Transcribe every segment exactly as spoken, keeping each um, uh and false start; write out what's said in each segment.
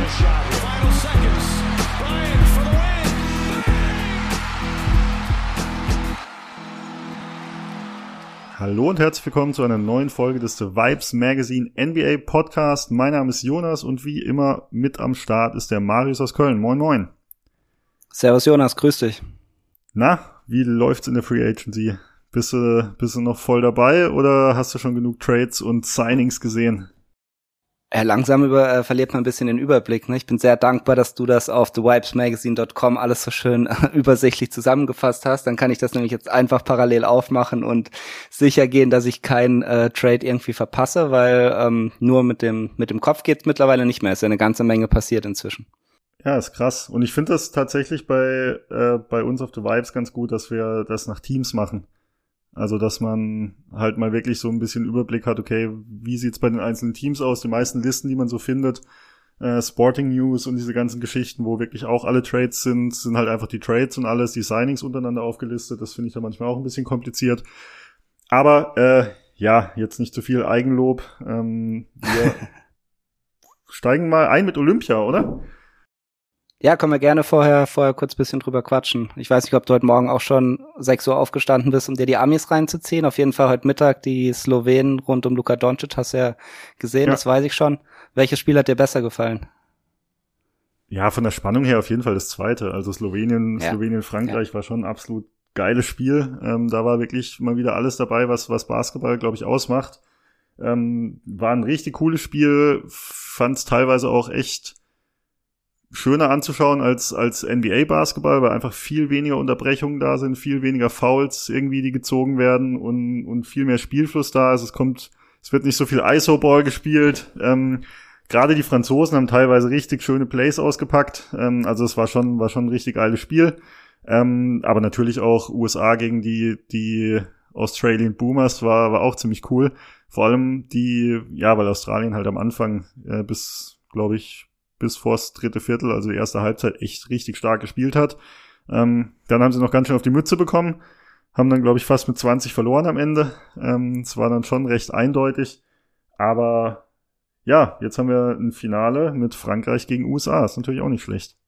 shot here. Final seconds. Bryant for the win. Hallo und herzlich willkommen zu einer neuen Folge des The Vibes Magazine N B A Podcast. Mein Name ist Jonas und wie immer mit am Start ist der Marius aus Köln. Moin, moin. Servus Jonas, grüß dich. Na, wie läuft's in der Free Agency? Bist du, bist du noch voll dabei oder hast du schon genug Trades und Signings gesehen? Ja, langsam über, äh, verliert man ein bisschen den Überblick. Ne? Ich bin sehr dankbar, dass du das auf the vibes magazine dot com alles so schön äh, übersichtlich zusammengefasst hast. Dann kann ich das nämlich jetzt einfach parallel aufmachen und sicher gehen, dass ich keinen äh, Trade irgendwie verpasse, weil ähm, nur mit dem mit dem Kopf geht's mittlerweile nicht mehr. Es ist ja eine ganze Menge passiert inzwischen. Ja, ist krass. Und ich finde das tatsächlich bei äh, bei uns auf The Vibes ganz gut, dass wir das nach Teams machen. Also, dass man halt mal wirklich so ein bisschen Überblick hat, okay, wie sieht's bei den einzelnen Teams aus? Die meisten Listen, die man so findet, äh, Sporting News und diese ganzen Geschichten, wo wirklich auch alle Trades sind, sind halt einfach die Trades und alles, die Signings untereinander aufgelistet. Das finde ich da manchmal auch ein bisschen kompliziert. Aber, äh, ja, jetzt nicht zu viel Eigenlob. Ähm, wir steigen mal ein mit Olympia, oder? Ja, können wir gerne vorher vorher kurz ein bisschen drüber quatschen. Ich weiß nicht, ob du heute Morgen auch schon sechs Uhr aufgestanden bist, um dir die Amis reinzuziehen. Auf jeden Fall heute Mittag die Slowenen rund um Luka Doncic, hast du ja gesehen, ja. Das weiß ich schon. Welches Spiel hat dir besser gefallen? Ja, von der Spannung her auf jeden Fall das zweite. Also Slowenien, ja. Slowenien, Frankreich ja. war schon ein absolut geiles Spiel. Ähm, da war wirklich mal wieder alles dabei, was was Basketball, glaube ich, ausmacht. Ähm, war ein richtig cooles Spiel. Fand es teilweise auch echt schöner anzuschauen als als N B A-Basketball, weil einfach viel weniger Unterbrechungen da sind, viel weniger Fouls irgendwie, die gezogen werden und und viel mehr Spielfluss da ist. Es kommt, es wird nicht so viel I S O-Ball gespielt. Ähm, Gerade die Franzosen haben teilweise richtig schöne Plays ausgepackt. Ähm, also es war schon war schon ein richtig geiles Spiel. Ähm, aber natürlich auch U S A gegen die die Australian Boomers war war auch ziemlich cool. Vor allem die, ja, weil Australien halt am Anfang äh, bis, glaube ich, bis vors dritte Viertel, also die erste Halbzeit, echt richtig stark gespielt hat. Ähm, dann haben sie noch ganz schön auf die Mütze bekommen, haben dann, glaube ich, fast mit zwanzig verloren am Ende. Ähm, es war dann schon recht eindeutig. Aber ja, jetzt haben wir ein Finale mit Frankreich gegen U S A. Ist natürlich auch nicht schlecht.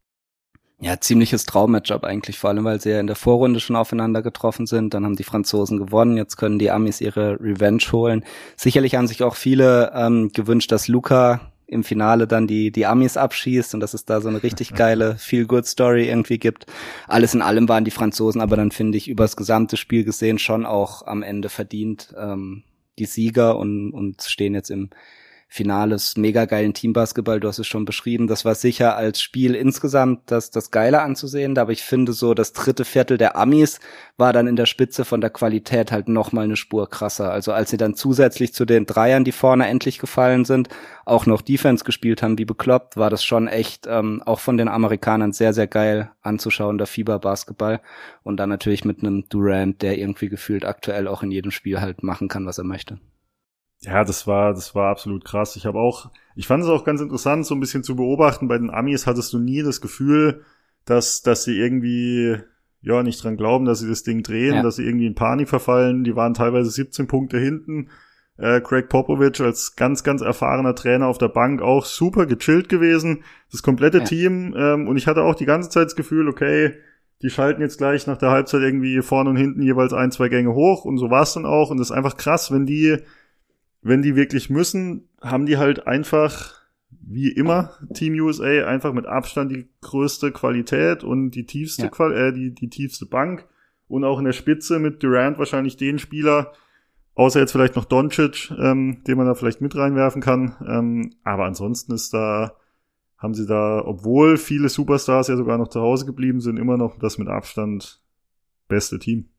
Ja, ziemliches Traum-Matchup eigentlich, vor allem, weil sie ja in der Vorrunde schon aufeinander getroffen sind. Dann haben die Franzosen gewonnen, jetzt können die Amis ihre Revenge holen. Sicherlich haben sich auch viele ähm, gewünscht, dass Luka im Finale dann die die Amis abschießt und dass es da so eine richtig geile Feel-Good-Story irgendwie gibt. Alles in allem waren die Franzosen aber dann, finde ich, übers gesamte Spiel gesehen schon auch am Ende verdient ähm, die Sieger und und stehen jetzt im Finale des mega geilen Teambasketball. Du hast es schon beschrieben. Das war sicher als Spiel insgesamt das das Geile anzusehen. Aber ich finde so, das dritte Viertel der Amis war dann in der Spitze von der Qualität halt noch mal eine Spur krasser. Also als sie dann zusätzlich zu den Dreiern, die vorne endlich gefallen sind, auch noch Defense gespielt haben wie bekloppt, war das schon echt ähm, auch von den Amerikanern sehr, sehr geil anzuschauen, der Fieberbasketball. Und dann natürlich mit einem Durant, der irgendwie gefühlt aktuell auch in jedem Spiel halt machen kann, was er möchte. Ja, das war, das war absolut krass. Ich habe auch, ich fand es auch ganz interessant, so ein bisschen zu beobachten. Bei den Amis hattest du nie das Gefühl, dass, dass sie irgendwie, ja, nicht dran glauben, dass sie das Ding drehen, ja. dass sie irgendwie in Panik verfallen. Die waren teilweise siebzehn Punkte hinten. Äh, Greg Popovich als ganz, ganz erfahrener Trainer auf der Bank auch super gechillt gewesen. Das komplette ja. Team. Ähm, und ich hatte auch die ganze Zeit das Gefühl, okay, die schalten jetzt gleich nach der Halbzeit irgendwie vorne und hinten jeweils ein, zwei Gänge hoch. Und so war es dann auch. Und das ist einfach krass, wenn die Wenn die wirklich müssen, haben die halt einfach, wie immer, Team U S A, einfach mit Abstand die größte Qualität und die tiefste, ja. Qual- äh, die, die tiefste Bank. Und auch in der Spitze mit Durant wahrscheinlich den Spieler, außer jetzt vielleicht noch Doncic, ähm, den man da vielleicht mit reinwerfen kann. Ähm, aber ansonsten ist da, haben sie da, obwohl viele Superstars ja sogar noch zu Hause geblieben sind, immer noch das mit Abstand beste Team.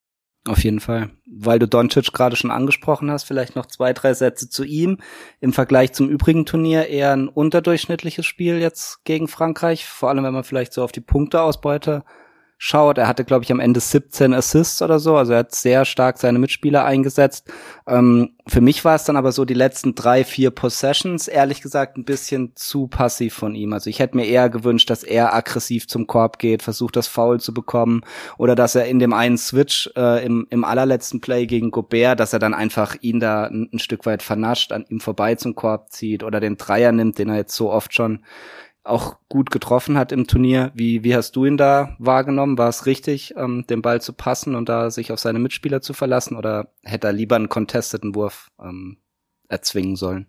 Auf jeden Fall. Weil du Doncic gerade schon angesprochen hast, vielleicht noch zwei, drei Sätze zu ihm. Im Vergleich zum übrigen Turnier eher ein unterdurchschnittliches Spiel jetzt gegen Frankreich. Vor allem, wenn man vielleicht so auf die Punkteausbeute schaut. Er hatte, glaube ich, am Ende siebzehn Assists oder so. Also er hat sehr stark seine Mitspieler eingesetzt. Ähm, für mich war es dann aber so die letzten drei, vier Possessions, ehrlich gesagt, ein bisschen zu passiv von ihm. Also ich hätte mir eher gewünscht, dass er aggressiv zum Korb geht, versucht, das Foul zu bekommen oder dass er in dem einen Switch äh, im, im allerletzten Play gegen Gobert, dass er dann einfach ihn da ein, ein Stück weit vernascht, an ihm vorbei zum Korb zieht oder den Dreier nimmt, den er jetzt so oft schon auch gut getroffen hat im Turnier. Wie, wie hast du ihn da wahrgenommen? War es richtig, ähm, den Ball zu passen und da sich auf seine Mitspieler zu verlassen, oder hätte er lieber einen contesteten Wurf ähm, erzwingen sollen?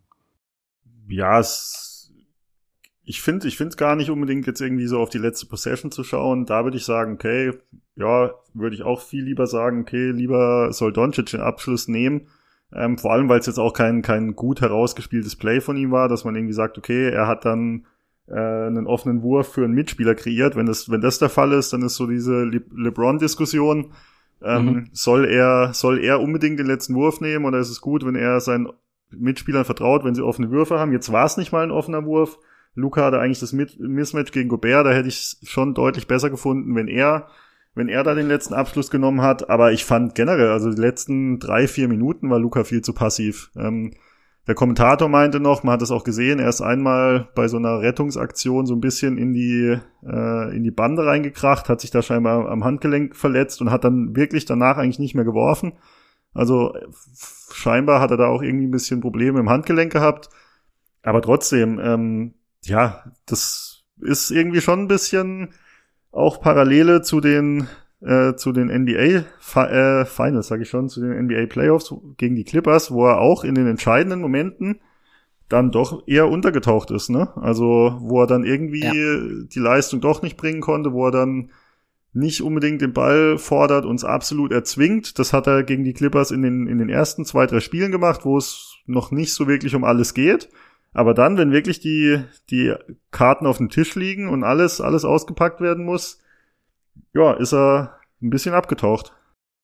Ja, es, ich finde, ich finde es gar nicht unbedingt jetzt irgendwie so auf die letzte Possession zu schauen. Da würde ich sagen, okay, ja, würde ich auch viel lieber sagen, okay, lieber soll Doncic den Abschluss nehmen. Ähm, vor allem, weil es jetzt auch kein, kein gut herausgespieltes Play von ihm war, dass man irgendwie sagt, okay, er hat dann äh, einen offenen Wurf für einen Mitspieler kreiert. Wenn das, wenn das der Fall ist, dann ist so diese Le- LeBron-Diskussion, ähm, mhm. soll er, soll er unbedingt den letzten Wurf nehmen, oder ist es gut, wenn er seinen Mitspielern vertraut, wenn sie offene Würfe haben? Jetzt war es nicht mal ein offener Wurf. Luka hatte eigentlich das Mismatch gegen Gobert, da hätte ich es schon deutlich besser gefunden, wenn er wenn er da den letzten Abschluss genommen hat. Aber ich fand generell, also die letzten drei, vier Minuten war Luka viel zu passiv. Ähm, der Kommentator meinte noch, man hat es auch gesehen, er ist einmal bei so einer Rettungsaktion so ein bisschen in die äh, in die Bande reingekracht, hat sich da scheinbar am Handgelenk verletzt und hat dann wirklich danach eigentlich nicht mehr geworfen. Also scheinbar hat er da auch irgendwie ein bisschen Probleme im Handgelenk gehabt. Aber trotzdem, ähm, ja, das ist irgendwie schon ein bisschen auch Parallele zu den äh, zu den N B A Fi- äh, Finals, sage ich schon, zu den N B A Playoffs gegen die Clippers, wo er auch in den entscheidenden Momenten dann doch eher untergetaucht ist, ne? Also wo er dann irgendwie ja. die Leistung doch nicht bringen konnte, wo er dann nicht unbedingt den Ball fordert, uns absolut erzwingt. Das hat er gegen die Clippers in den in den ersten zwei, drei Spielen gemacht, wo es noch nicht so wirklich um alles geht. Aber dann, wenn wirklich die die Karten auf dem Tisch liegen und alles alles ausgepackt werden muss, ja, ist er ein bisschen abgetaucht.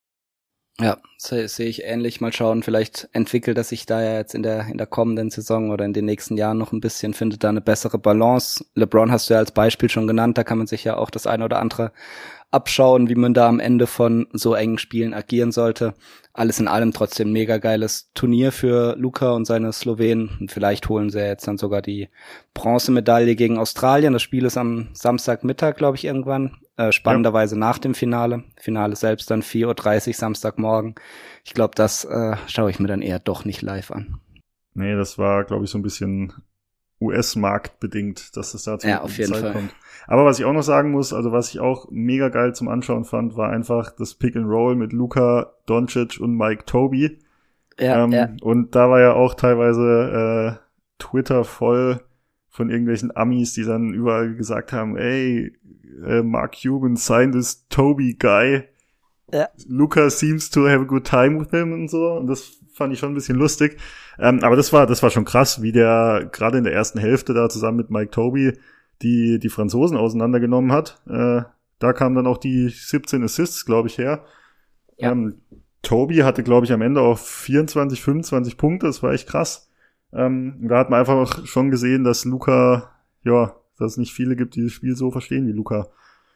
Ja, sehe seh ich ähnlich. Mal schauen, vielleicht entwickelt er sich da ja jetzt in der in der kommenden Saison oder in den nächsten Jahren noch ein bisschen, findet da eine bessere Balance. LeBron hast du ja als Beispiel schon genannt, da kann man sich ja auch das eine oder andere abschauen, wie man da am Ende von so engen Spielen agieren sollte. Alles in allem trotzdem mega geiles Turnier für Luka und seine Slowenen. Und vielleicht holen sie jetzt dann sogar die Bronzemedaille gegen Australien. Das Spiel ist am Samstagmittag, glaube ich, irgendwann. Äh, spannenderweise ja. Nach dem Finale. Finale selbst dann vier Uhr dreißig Samstagmorgen. Ich glaube, das äh, schaue ich mir dann eher doch nicht live an. Nee, das war, glaube ich, so ein bisschen U S-Markt bedingt, dass es da zu ja, auf jeden Zeit Fall. kommt. Aber was ich auch noch sagen muss, also was ich auch mega geil zum Anschauen fand, war einfach das Pick and Roll mit Luka Doncic und Mike Tobey. Ja, ähm, ja. Und da war ja auch teilweise äh, Twitter voll von irgendwelchen Amis, die dann überall gesagt haben, ey, äh, Mark Cuban signed this Tobey guy. Ja. Luka seems to have a good time with him und so. Und das fand ich schon ein bisschen lustig. Ähm, aber das war, das war schon krass, wie der gerade in der ersten Hälfte da zusammen mit Mike Tobey die, die Franzosen auseinandergenommen hat. Äh, da kamen dann auch die siebzehn Assists, glaube ich, her. Ja. Ähm, Tobey hatte, glaube ich, am Ende auch vierundzwanzig, fünfundzwanzig Punkte. Das war echt krass. Ähm, da hat man einfach schon gesehen, dass Luka, ja, dass es nicht viele gibt, die das Spiel so verstehen wie Luka.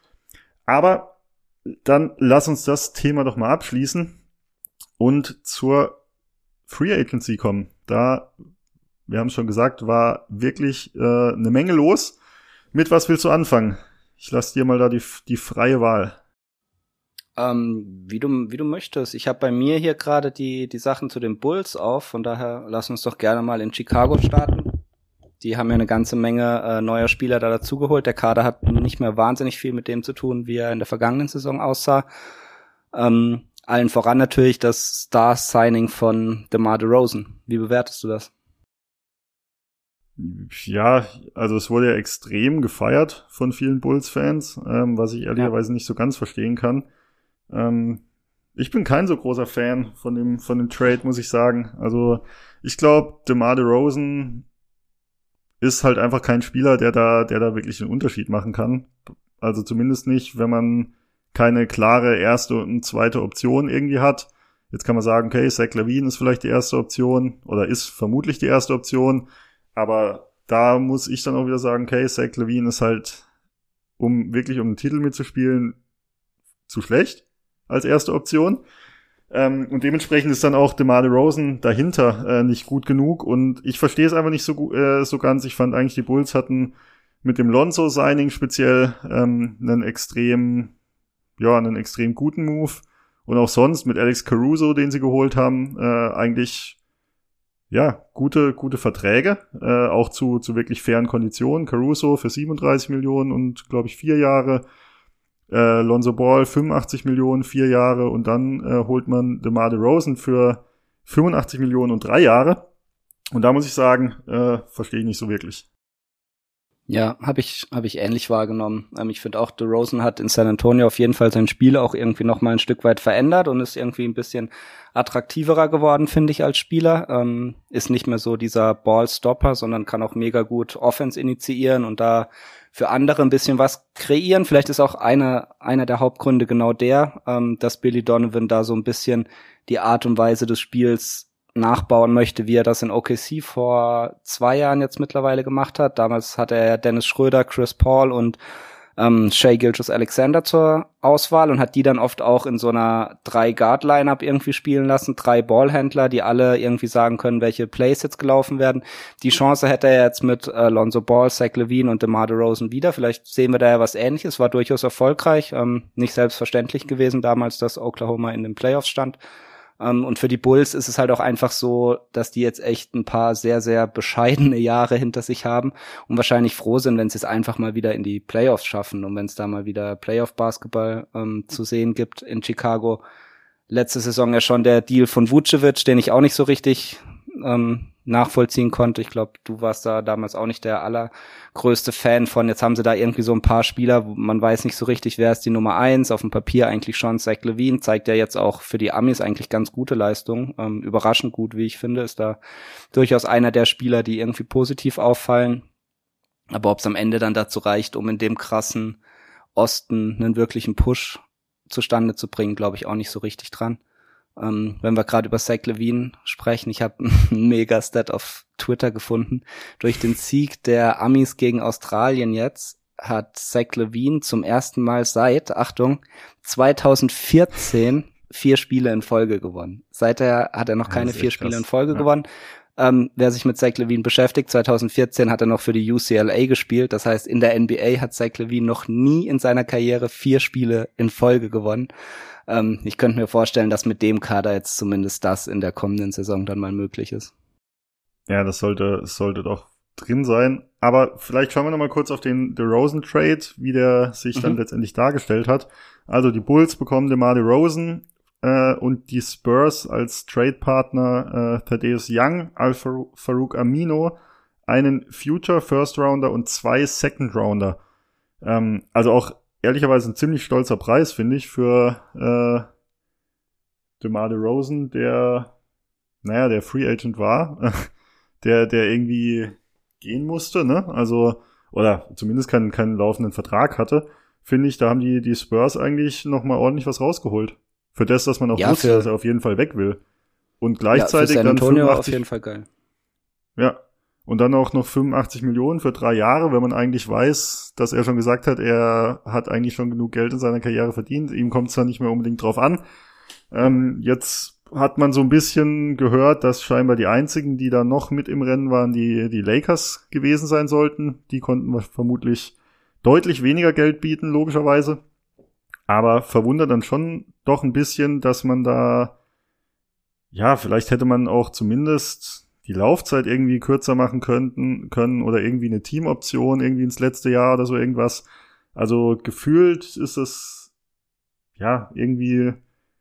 Aber dann lass uns das Thema doch mal abschließen und zur Free Agency kommen. Da, wir haben es schon gesagt, war wirklich äh, eine Menge los. Mit was willst du anfangen? Ich lasse dir mal da die, die freie Wahl. Ähm, wie du wie du möchtest. Ich habe bei mir hier gerade die die Sachen zu den Bulls auf. Von daher lass uns doch gerne mal in Chicago starten. Die haben ja eine ganze Menge äh, neuer Spieler da dazugeholt. Der Kader hat nicht mehr wahnsinnig viel mit dem zu tun, wie er in der vergangenen Saison aussah. Ähm, allen voran natürlich das Star-Signing von DeMar DeRozan. Wie bewertest du das? Ja, also es wurde ja extrem gefeiert von vielen Bulls-Fans, ähm, was ich ehrlicherweise ja. nicht so ganz verstehen kann. Ähm, ich bin kein so großer Fan von dem von dem Trade, muss ich sagen. Also ich glaube, DeMar DeRozan ist halt einfach kein Spieler, der da der da wirklich einen Unterschied machen kann. Also zumindest nicht, wenn man keine klare erste und zweite Option irgendwie hat. Jetzt kann man sagen, okay, Zach LaVine ist vielleicht die erste Option oder ist vermutlich die erste Option. Aber da muss ich dann auch wieder sagen, okay, Zach LaVine ist halt, um wirklich um den Titel mitzuspielen, zu schlecht als erste Option. Ähm, und dementsprechend ist dann auch DeMar DeRozan dahinter äh, nicht gut genug. Und ich verstehe es einfach nicht so, äh, so ganz. Ich fand eigentlich, die Bulls hatten mit dem Lonzo-Signing speziell ähm, einen extrem, ja, einen extrem guten Move. Und auch sonst mit Alex Caruso, den sie geholt haben, äh, eigentlich ja, gute, gute Verträge, äh, auch zu, zu wirklich fairen Konditionen. Caruso für siebenunddreißig Millionen und, glaube ich, vier Jahre. Äh, Lonzo Ball fünfundachtzig Millionen, vier Jahre. Und dann äh, holt man DeMar DeRozan für fünfundachtzig Millionen und drei Jahre. Und da muss ich sagen, äh, verstehe ich nicht so wirklich. Ja, habe ich habe ich ähnlich wahrgenommen. Ähm, ich finde auch, DeRozan hat in San Antonio auf jeden Fall sein Spiel auch irgendwie noch mal ein Stück weit verändert und ist irgendwie ein bisschen attraktiverer geworden, finde ich, als Spieler. Ähm, ist nicht mehr so dieser Ballstopper, sondern kann auch mega gut Offense initiieren und da für andere ein bisschen was kreieren. Vielleicht ist auch einer einer der Hauptgründe genau der, ähm, dass Billy Donovan da so ein bisschen die Art und Weise des Spiels nachbauen möchte, wie er das in O K C vor zwei Jahren jetzt mittlerweile gemacht hat. Damals hatte er Dennis Schröder, Chris Paul und ähm, Shai Gilgeous-Alexander zur Auswahl und hat die dann oft auch in so einer Drei-Guard-Lineup irgendwie spielen lassen, drei Ballhändler, die alle irgendwie sagen können, welche Plays jetzt gelaufen werden. Die Chance hätte er jetzt mit äh, Lonzo Ball, Zach LaVine und DeMar DeRozan wieder. Vielleicht sehen wir da ja was Ähnliches, war durchaus erfolgreich, ähm, nicht selbstverständlich gewesen damals, dass Oklahoma in den Playoffs stand. Um, und für die Bulls ist es halt auch einfach so, dass die jetzt echt ein paar sehr, sehr bescheidene Jahre hinter sich haben und wahrscheinlich froh sind, wenn sie es einfach mal wieder in die Playoffs schaffen und wenn es da mal wieder Playoff-Basketball ähm, zu sehen gibt in Chicago. Letzte Saison ja schon der Deal von Vucevic, den ich auch nicht so richtig ähm, nachvollziehen konnte. Ich glaube, du warst da damals auch nicht der allergrößte Fan von. Jetzt haben sie da irgendwie so ein paar Spieler, wo man weiß nicht so richtig, wer ist die Nummer eins. Auf dem Papier eigentlich schon Zach LaVine, zeigt ja jetzt auch für die Amis eigentlich ganz gute Leistung. Ähm, überraschend gut, wie ich finde, ist da durchaus einer der Spieler, die irgendwie positiv auffallen. Aber ob es am Ende dann dazu reicht, um in dem krassen Osten einen wirklichen Push zustande zu bringen, glaube ich auch nicht so richtig dran. Ähm, wenn wir gerade über Zach LaVine sprechen, ich habe einen Mega-Stat auf Twitter gefunden. Durch den Sieg der Amis gegen Australien jetzt hat Zach LaVine zum ersten Mal seit, Achtung, zweitausendvierzehn vier Spiele in Folge gewonnen. Seither hat er noch keine vier Spiele in Folge ja. gewonnen. Ähm, wer sich mit Zach LaVine beschäftigt, zweitausendvierzehn hat er noch für die U C L A gespielt. Das heißt, in der N B A hat Zach LaVine noch nie in seiner Karriere vier Spiele in Folge gewonnen. Ähm, ich könnte mir vorstellen, dass mit dem Kader jetzt zumindest das in der kommenden Saison dann mal möglich ist. Ja, das sollte, das sollte doch drin sein. Aber vielleicht schauen wir noch mal kurz auf den DeRozan-Trade, wie der sich mhm. dann letztendlich dargestellt hat. Also die Bulls bekommen DeMar DeRozan äh, und die Spurs als Trade-Partner äh, Thaddeus Young, Al-Farouq Amino, einen Future First Rounder und zwei Second Rounder. Ähm, also auch ehrlicherweise ein ziemlich stolzer Preis, finde ich, für äh, DeMar DeRozan, der, naja, der Free Agent war, der, der irgendwie gehen musste, ne? Also, oder zumindest keinen, keinen laufenden Vertrag hatte, finde ich, da haben die, die Spurs eigentlich nochmal ordentlich was rausgeholt. Für das, dass man auch ja, wusste, für, dass er auf jeden Fall weg will. Und gleichzeitig ja, für San dann Antonio fünfundachtzig, auf jeden Fall geil. Ja. Und dann auch noch fünfundachtzig Millionen für drei Jahre, wenn man eigentlich weiß, dass er schon gesagt hat, er hat eigentlich schon genug Geld in seiner Karriere verdient. Ihm kommt es da nicht mehr unbedingt drauf an. Ähm, jetzt hat man so ein bisschen gehört, dass scheinbar die einzigen, die da noch mit im Rennen waren, die, die Lakers gewesen sein sollten. Die konnten vermutlich deutlich weniger Geld bieten, logischerweise. Aber verwundert dann schon doch ein bisschen, dass man da, ja, vielleicht hätte man auch zumindest die Laufzeit irgendwie kürzer machen könnten, können oder irgendwie eine Teamoption irgendwie ins letzte Jahr oder so irgendwas. Also gefühlt ist es, ja, irgendwie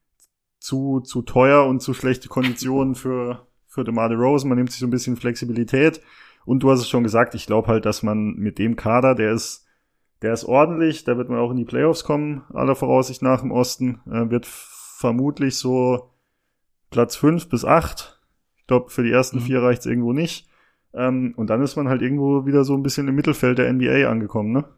zu, zu teuer und zu schlechte Konditionen für, für DeMar DeRozan. Man nimmt sich so ein bisschen Flexibilität. Und du hast es schon gesagt, ich glaube halt, dass man mit dem Kader, der ist, der ist ordentlich, da wird man auch in die Playoffs kommen, aller Voraussicht nach im Osten, äh, wird vermutlich so Platz fünf bis acht. Ich glaube, für die ersten mhm. vier reicht's irgendwo nicht. Ähm, und dann ist man halt irgendwo wieder so ein bisschen im Mittelfeld der N B A angekommen, ne?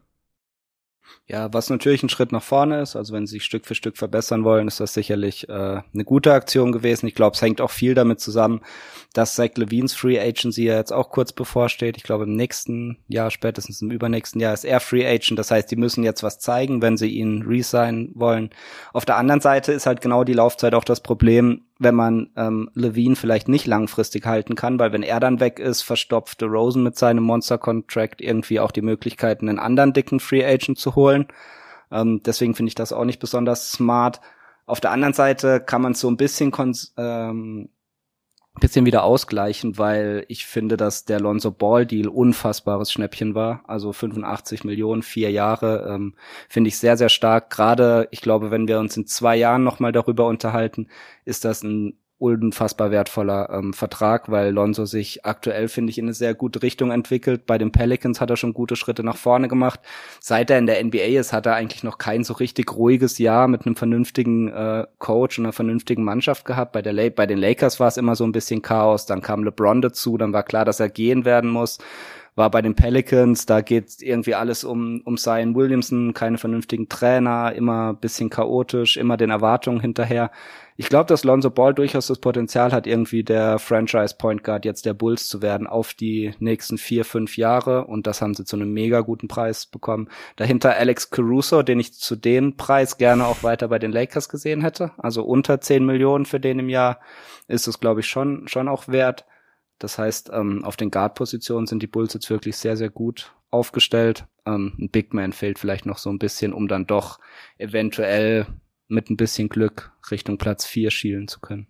Ja, was natürlich ein Schritt nach vorne ist, also wenn sie sich Stück für Stück verbessern wollen, ist das sicherlich äh, eine gute Aktion gewesen. Ich glaube, es hängt auch viel damit zusammen, dass Zach LaVines Free Agency ja jetzt auch kurz bevorsteht. Ich glaube, im nächsten Jahr, spätestens im übernächsten Jahr ist er Free Agent. Das heißt, die müssen jetzt was zeigen, wenn sie ihn resignen wollen. Auf der anderen Seite ist halt genau die Laufzeit auch das Problem, wenn man ähm, LaVine vielleicht nicht langfristig halten kann, weil wenn er dann weg ist, verstopft DeRozan mit seinem Monster-Contract irgendwie auch die Möglichkeiten, einen anderen dicken Free Agent zu holen. Ähm, deswegen finde ich das auch nicht besonders smart. Auf der anderen Seite kann man so ein bisschen kons- ähm, bisschen wieder ausgleichen, weil ich finde, dass der Lonzo Ball Deal unfassbares Schnäppchen war. Also fünfundachtzig Millionen, vier Jahre, ähm, finde ich sehr, sehr stark. Gerade, ich glaube, wenn wir uns in zwei Jahren nochmal darüber unterhalten, ist das ein unfassbar wertvoller ähm, Vertrag, weil Lonzo sich aktuell, finde ich, in eine sehr gute Richtung entwickelt. Bei den Pelicans hat er schon gute Schritte nach vorne gemacht. Seit er in der N B A ist, hat er eigentlich noch kein so richtig ruhiges Jahr mit einem vernünftigen äh, Coach und einer vernünftigen Mannschaft gehabt. Bei der La- bei den Lakers war es immer so ein bisschen Chaos. Dann kam LeBron dazu, dann war klar, dass er gehen werden muss. War bei den Pelicans, da geht irgendwie alles um um Zion Williamson, keine vernünftigen Trainer, immer ein bisschen chaotisch, immer den Erwartungen hinterher. Ich glaube, dass Lonzo Ball durchaus das Potenzial hat, irgendwie der Franchise-Point Guard jetzt der Bulls zu werden auf die nächsten vier, fünf Jahre. Und das haben sie zu einem mega guten Preis bekommen. Dahinter Alex Caruso, den ich zu dem Preis gerne auch weiter bei den Lakers gesehen hätte. Also unter zehn Millionen für den im Jahr ist es, glaube ich, schon schon auch wert. Das heißt, ähm, auf den Guard-Positionen sind die Bulls jetzt wirklich sehr, sehr gut aufgestellt. Ähm, ein Big Man fehlt vielleicht noch so ein bisschen, um dann doch eventuell mit ein bisschen Glück Richtung Platz vier schielen zu können.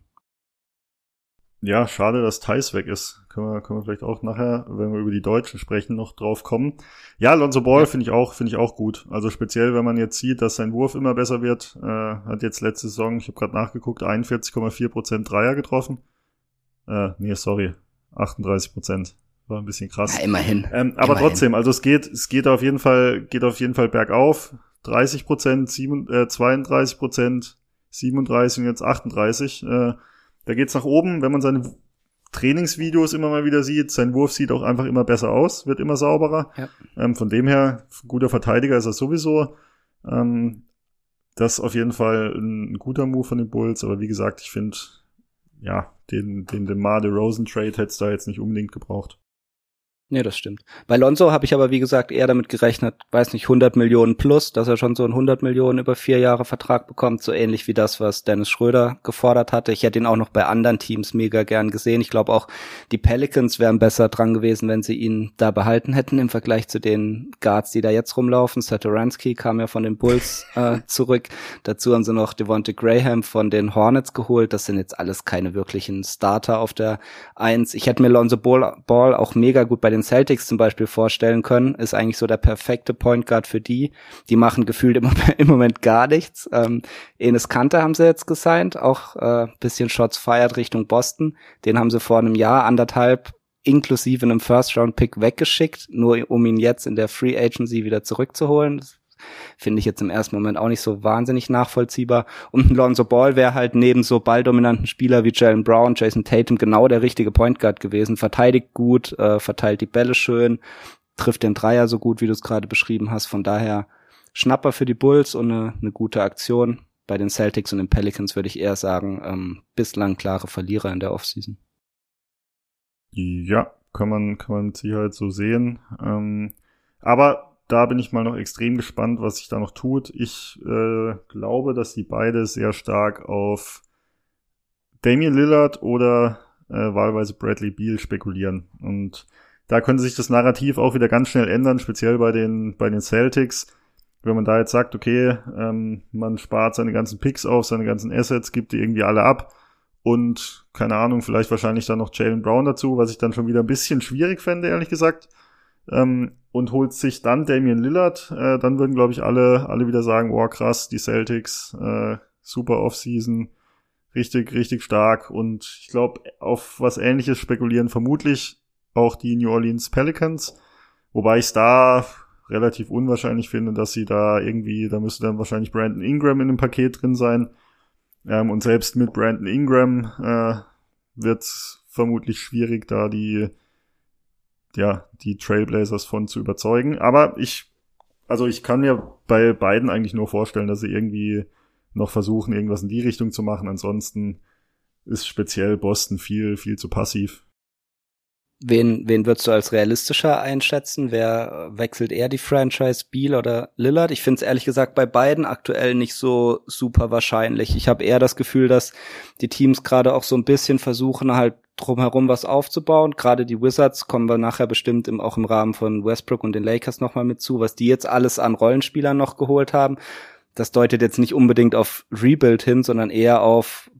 Ja, schade, dass Theis weg ist. Können wir, können wir vielleicht auch nachher, wenn wir über die Deutschen sprechen, noch drauf kommen. Ja, Lonzo Ball ja. finde ich auch, finde ich auch gut. Also speziell, wenn man jetzt sieht, dass sein Wurf immer besser wird. Äh, hat jetzt letzte Saison, ich habe gerade nachgeguckt, einundvierzig Komma vier Prozent Dreier getroffen. Äh, nee, sorry, achtunddreißig Prozent. War ein bisschen krass. Ja, immerhin. Ähm, aber immerhin. trotzdem, also es geht, es geht auf jeden Fall, geht auf jeden Fall bergauf. dreißig Prozent, zweiunddreißig Prozent, siebenunddreißig und jetzt achtunddreißig. Äh, da geht's nach oben, wenn man seine Trainingsvideos immer mal wieder sieht. Sein Wurf sieht auch einfach immer besser aus, wird immer sauberer. Ja. Ähm, von dem her, guter Verteidiger ist er sowieso. Ähm, das ist auf jeden Fall ein, ein guter Move von den Bulls. Aber wie gesagt, ich finde, ja, den, den DeMar DeRozan Trade hätte es da jetzt nicht unbedingt gebraucht. Nee, das stimmt. Bei Lonzo habe ich aber, wie gesagt, eher damit gerechnet, weiß nicht, hundert Millionen plus, dass er schon so einen hundert Millionen über vier Jahre Vertrag bekommt, so ähnlich wie das, was Dennis Schröder gefordert hatte. Ich hätte ihn auch noch bei anderen Teams mega gern gesehen. Ich glaube auch, die Pelicans wären besser dran gewesen, wenn sie ihn da behalten hätten im Vergleich zu den Guards, die da jetzt rumlaufen. Satoransky kam ja von den Bulls äh, zurück. Dazu haben sie noch Devontae Graham von den Hornets geholt. Das sind jetzt alles keine wirklichen Starter auf der Eins. Ich hätte mir Lonzo Ball, Ball auch mega gut bei den Celtics zum Beispiel vorstellen können, ist eigentlich so der perfekte Point Guard für die. Die machen gefühlt im, im Moment gar nichts. Ähm, Enes Kanter haben sie jetzt gesigned, auch äh, bisschen Shots fired Richtung Boston. Den haben sie vor einem Jahr, anderthalb, inklusive einem First-Round-Pick weggeschickt, nur um ihn jetzt in der Free Agency wieder zurückzuholen. Das finde ich jetzt im ersten Moment auch nicht so wahnsinnig nachvollziehbar. Und ein Lonzo Ball wäre halt neben so balldominanten Spieler wie Jaylen Brown, Jason Tatum genau der richtige Point Guard gewesen. Verteidigt gut, äh, verteilt die Bälle schön, trifft den Dreier so gut, wie du es gerade beschrieben hast. Von daher Schnapper für die Bulls und eine, eine gute Aktion. Bei den Celtics und den Pelicans würde ich eher sagen, ähm, bislang klare Verlierer in der Offseason. Ja, kann man, kann man mit Sicherheit so sehen. Ähm, aber da bin ich mal noch extrem gespannt, was sich da noch tut. Ich äh, glaube, dass die beide sehr stark auf Damian Lillard oder äh, wahlweise Bradley Beal spekulieren. Und da könnte sich das Narrativ auch wieder ganz schnell ändern, speziell bei den bei den Celtics. Wenn man da jetzt sagt, okay, ähm, man spart seine ganzen Picks auf, seine ganzen Assets, gibt die irgendwie alle ab und, keine Ahnung, vielleicht wahrscheinlich dann noch Jaylen Brown dazu, was ich dann schon wieder ein bisschen schwierig fände, ehrlich gesagt. Ähm, und holt sich dann Damian Lillard, äh, dann würden, glaube ich, alle alle wieder sagen, oh krass, die Celtics, äh, super Offseason, richtig, richtig stark. Und ich glaube, auf was Ähnliches spekulieren vermutlich auch die New Orleans Pelicans, wobei ich es da relativ unwahrscheinlich finde, dass sie da irgendwie, da müsste dann wahrscheinlich Brandon Ingram in dem Paket drin sein. Ähm, und selbst mit Brandon Ingram äh, wird es vermutlich schwierig, da die ja, die Trailblazers von zu überzeugen. Aber ich, also ich kann mir bei beiden eigentlich nur vorstellen, dass sie irgendwie noch versuchen, irgendwas in die Richtung zu machen. Ansonsten ist speziell Boston viel, viel zu passiv. Wen, wen würdest du als realistischer einschätzen? Wer wechselt eher die Franchise, Beal oder Lillard? Ich finde es ehrlich gesagt bei beiden aktuell nicht so super wahrscheinlich. Ich habe eher das Gefühl, dass die Teams gerade auch so ein bisschen versuchen, halt drumherum was aufzubauen. Gerade die Wizards kommen wir nachher bestimmt im, auch im Rahmen von Westbrook und den Lakers nochmal mit zu, was die jetzt alles an Rollenspielern noch geholt haben. Das deutet jetzt nicht unbedingt auf Rebuild hin, sondern eher auf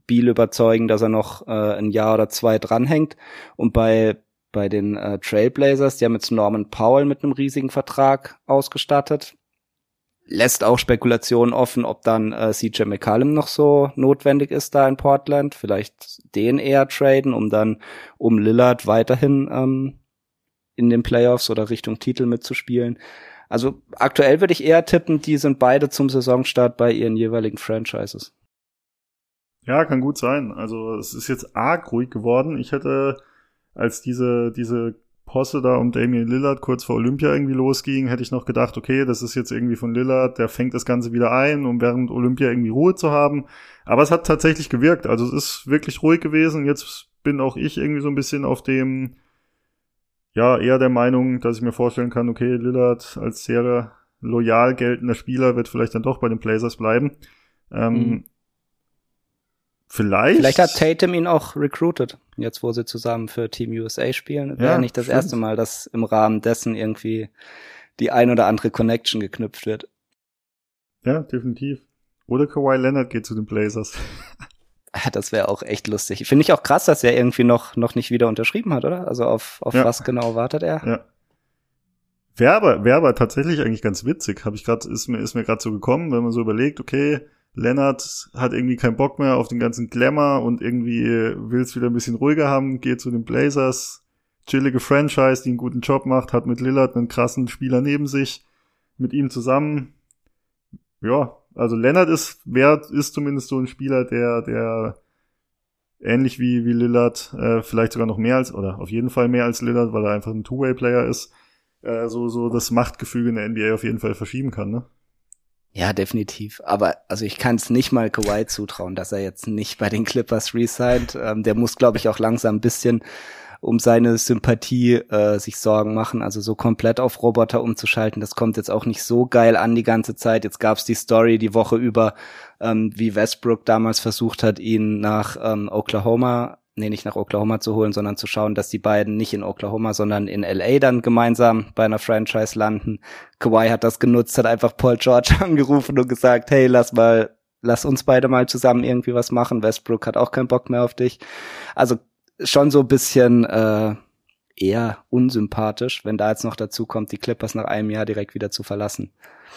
Beal überzeugen, dass er noch äh, ein Jahr oder zwei dranhängt. Und bei bei den äh, Trailblazers, die haben jetzt Norman Powell mit einem riesigen Vertrag ausgestattet. Lässt auch Spekulationen offen, ob dann äh, C J McCollum noch so notwendig ist da in Portland. Vielleicht den eher traden, um dann um Lillard weiterhin ähm, in den Playoffs oder Richtung Titel mitzuspielen. Also aktuell würde ich eher tippen, die sind beide zum Saisonstart bei ihren jeweiligen Franchises. Ja, kann gut sein. Also es ist jetzt arg ruhig geworden. Ich hätte, als diese diese Posse da um Damian Lillard kurz vor Olympia irgendwie losging, hätte ich noch gedacht, okay, das ist jetzt irgendwie von Lillard, der fängt das Ganze wieder ein, um während Olympia irgendwie Ruhe zu haben. Aber es hat tatsächlich gewirkt. Also es ist wirklich ruhig gewesen. Jetzt bin auch ich irgendwie so ein bisschen auf dem, ja, eher der Meinung, dass ich mir vorstellen kann, okay, Lillard als sehr loyal geltender Spieler wird vielleicht dann doch bei den Blazers bleiben. Ähm, mhm. Vielleicht. Vielleicht hat Tatum ihn auch recruited, jetzt wo sie zusammen für Team U S A spielen. Das wäre ja nicht das stimmt. erste Mal, dass im Rahmen dessen irgendwie die ein oder andere Connection geknüpft wird. Ja, definitiv. Oder Kawhi Leonard geht zu den Blazers. Das wäre auch echt lustig. Finde ich auch krass, dass er irgendwie noch noch nicht wieder unterschrieben hat, oder? Also auf auf ja. was genau wartet er? Ja. Wäre aber, wäre aber tatsächlich eigentlich ganz witzig. Habe ich gerade ist mir ist mir gerade so gekommen, wenn man so überlegt, okay, Leonard hat irgendwie keinen Bock mehr auf den ganzen Glamour und irgendwie will es wieder ein bisschen ruhiger haben, geht zu den Blazers, chillige Franchise, die einen guten Job macht, hat mit Lillard einen krassen Spieler neben sich, mit ihm zusammen. Ja, also Leonard ist, wer ist zumindest so ein Spieler, der, der ähnlich wie, wie Lillard, äh, vielleicht sogar noch mehr als, oder auf jeden Fall mehr als Lillard, weil er einfach ein Two-Way-Player ist, äh, so, so das Machtgefüge in der N B A auf jeden Fall verschieben kann, ne? Ja, definitiv. Aber also ich kann es nicht mal Kawhi zutrauen, dass er jetzt nicht bei den Clippers resigned. Ähm, der muss, glaube ich, auch langsam ein bisschen um seine Sympathie äh, sich Sorgen machen. Also so komplett auf Roboter umzuschalten, das kommt jetzt auch nicht so geil an die ganze Zeit. Jetzt gab's die Story die Woche über, ähm, wie Westbrook damals versucht hat, ihn nach ähm, Oklahoma nee, nicht nach Oklahoma zu holen, sondern zu schauen, dass die beiden nicht in Oklahoma, sondern in L A dann gemeinsam bei einer Franchise landen. Kawhi hat das genutzt, hat einfach Paul George angerufen und gesagt, hey, lass mal, lass uns beide mal zusammen irgendwie was machen. Westbrook hat auch keinen Bock mehr auf dich. Also schon so ein bisschen äh, eher unsympathisch, wenn da jetzt noch dazu kommt, die Clippers nach einem Jahr direkt wieder zu verlassen.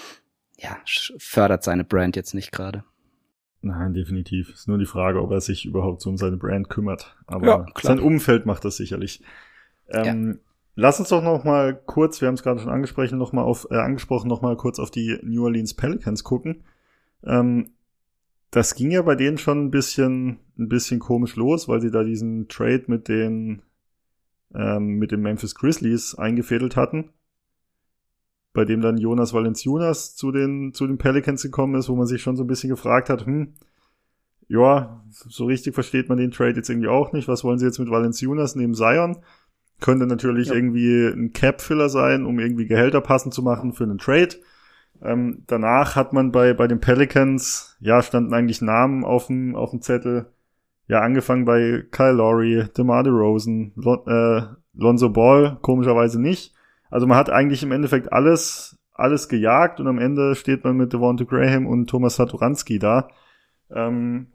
Ja, fördert seine Brand jetzt nicht gerade. Nein, definitiv. Ist nur die Frage, ob er sich überhaupt so um seine Brand kümmert. Aber ja, sein Umfeld macht das sicherlich. Ähm, ja. Lass uns doch noch mal kurz, wir haben es gerade schon angesprochen, noch mal auf, äh, angesprochen, noch mal kurz auf die New Orleans Pelicans gucken. Ähm, das ging ja bei denen schon ein bisschen, ein bisschen komisch los, weil sie da diesen Trade mit den, ähm, mit den Memphis Grizzlies eingefädelt hatten, bei dem dann Jonas Valanciunas zu den zu den Pelicans gekommen ist, wo man sich schon so ein bisschen gefragt hat, hm, ja, so richtig versteht man den Trade jetzt irgendwie auch nicht. Was wollen sie jetzt mit Valanciunas neben Zion? Könnte natürlich ja. irgendwie ein Cap-Filler sein, um irgendwie Gehälter passend zu machen für einen Trade. Ähm, danach hat man bei bei den Pelicans, ja, standen eigentlich Namen auf dem auf dem Zettel. Ja, angefangen bei Kyle Lowry, DeMar DeRozan, Lon, äh, Lonzo Ball, komischerweise nicht. Also man hat eigentlich im Endeffekt alles, alles gejagt und am Ende steht man mit Devonta Graham und Thomas Satoransky da. Ähm,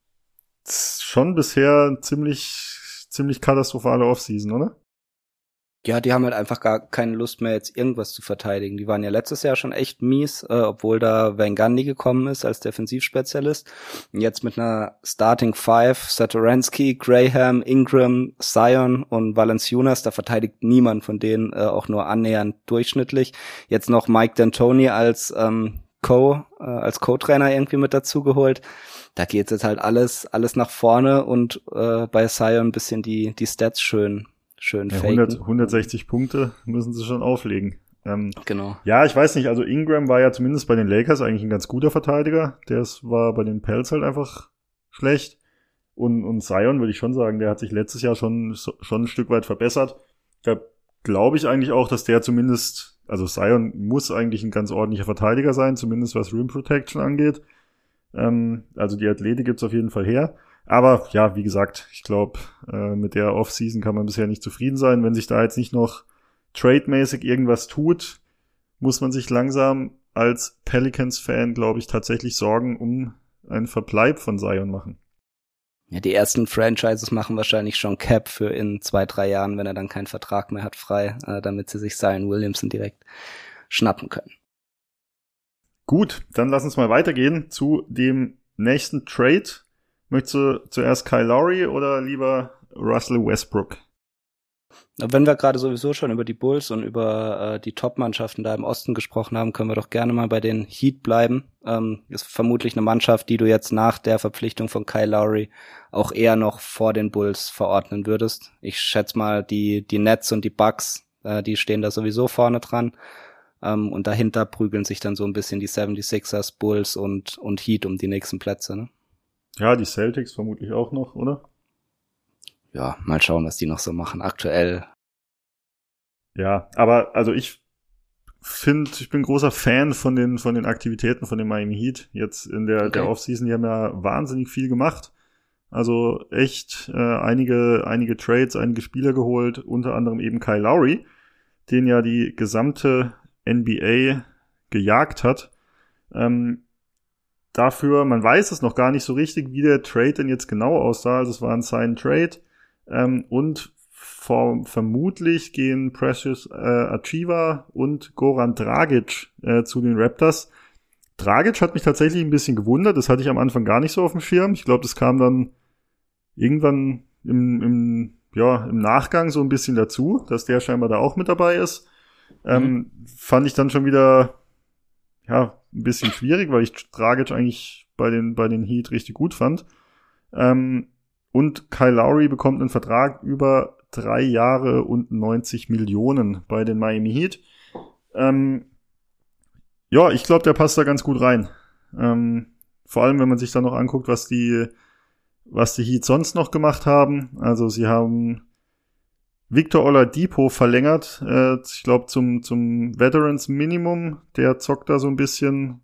schon bisher ziemlich, ziemlich katastrophale Offseason, oder? Ja, die haben halt einfach gar keine Lust mehr, jetzt irgendwas zu verteidigen. Die waren ja letztes Jahr schon echt mies, äh, obwohl da Van Gundy gekommen ist als Defensivspezialist. Und jetzt mit einer Starting Five, Satoransky, Graham, Ingram, Zion und Valanciunas, da verteidigt niemand von denen äh, auch nur annähernd durchschnittlich. Jetzt noch Mike D'Antoni als ähm, Co, äh, als Co-Trainer irgendwie mit dazu geholt. Da geht jetzt halt alles, alles nach vorne und äh, bei Zion ein bisschen die, die Stats schön Schön ja, hundert, hundertsechzig Punkte müssen sie schon auflegen. Ähm, genau. Ja, ich weiß nicht, also Ingram war ja zumindest bei den Lakers eigentlich ein ganz guter Verteidiger. Der war bei den Pels halt einfach schlecht. Und, und Zion würde ich schon sagen, der hat sich letztes Jahr schon, schon ein Stück weit verbessert. Da glaube ich eigentlich auch, dass der zumindest, also Zion muss eigentlich ein ganz ordentlicher Verteidiger sein, zumindest was Rim Protection angeht. Ähm, also die Athletik gibt's auf jeden Fall her. Aber ja, wie gesagt, ich glaube, äh, mit der Offseason kann man bisher nicht zufrieden sein. Wenn sich da jetzt nicht noch trademäßig irgendwas tut, muss man sich langsam als Pelicans-Fan, glaube ich, tatsächlich Sorgen um einen Verbleib von Zion machen. Ja, die ersten Franchises machen wahrscheinlich schon Cap für in zwei, drei Jahren, wenn er dann keinen Vertrag mehr hat, frei, äh, damit sie sich Zion Williamson direkt schnappen können. Gut, dann lass uns mal weitergehen zu dem nächsten Trade. Möchtest du zuerst Kyle Lowry oder lieber Russell Westbrook? Wenn wir gerade sowieso schon über die Bulls und über äh, die Top-Mannschaften da im Osten gesprochen haben, können wir doch gerne mal bei den Heat bleiben. Ähm, ist vermutlich eine Mannschaft, die du jetzt nach der Verpflichtung von Kyle Lowry auch eher noch vor den Bulls verordnen würdest. Ich schätze mal, die die Nets und die Bucks, äh, die stehen da sowieso vorne dran. Ähm, und dahinter prügeln sich dann so ein bisschen die seventy-sixers, Bulls und und Heat um die nächsten Plätze, ne? Ja, die Celtics vermutlich auch noch, oder? Ja, mal schauen, was die noch so machen. Aktuell. Ja, aber also ich finde, ich bin großer Fan von den von den Aktivitäten von den Miami Heat jetzt in der okay. der Offseason. Die haben ja wahnsinnig viel gemacht. Also echt äh, einige einige Trades, einige Spieler geholt, unter anderem eben Kyle Lowry, den ja die gesamte N B A gejagt hat. Ähm, dafür, man weiß es noch gar nicht so richtig, wie der Trade denn jetzt genau aussah. Also es war ein Sign-Trade. Ähm, und vor, vermutlich gehen Precious äh, Achiuwa und Goran Dragic äh, zu den Raptors. Dragic hat mich tatsächlich ein bisschen gewundert. Das hatte ich am Anfang gar nicht so auf dem Schirm. Ich glaube, das kam dann irgendwann im, im, ja, im Nachgang so ein bisschen dazu, dass der scheinbar da auch mit dabei ist. Ähm, mhm. Fand ich dann schon wieder ja ein bisschen schwierig, weil ich Dragic eigentlich bei den bei den Heat richtig gut fand. Ähm, und Kyle Lowry bekommt einen Vertrag über drei Jahre und neunzig Millionen bei den Miami Heat. Ähm, ja, ich glaube, der passt da ganz gut rein. Ähm, vor allem, wenn man sich dann noch anguckt, was die was die Heat sonst noch gemacht haben. Also sie haben Victor Oladipo verlängert, äh, ich glaube zum zum Veterans Minimum. Der zockt da so ein bisschen,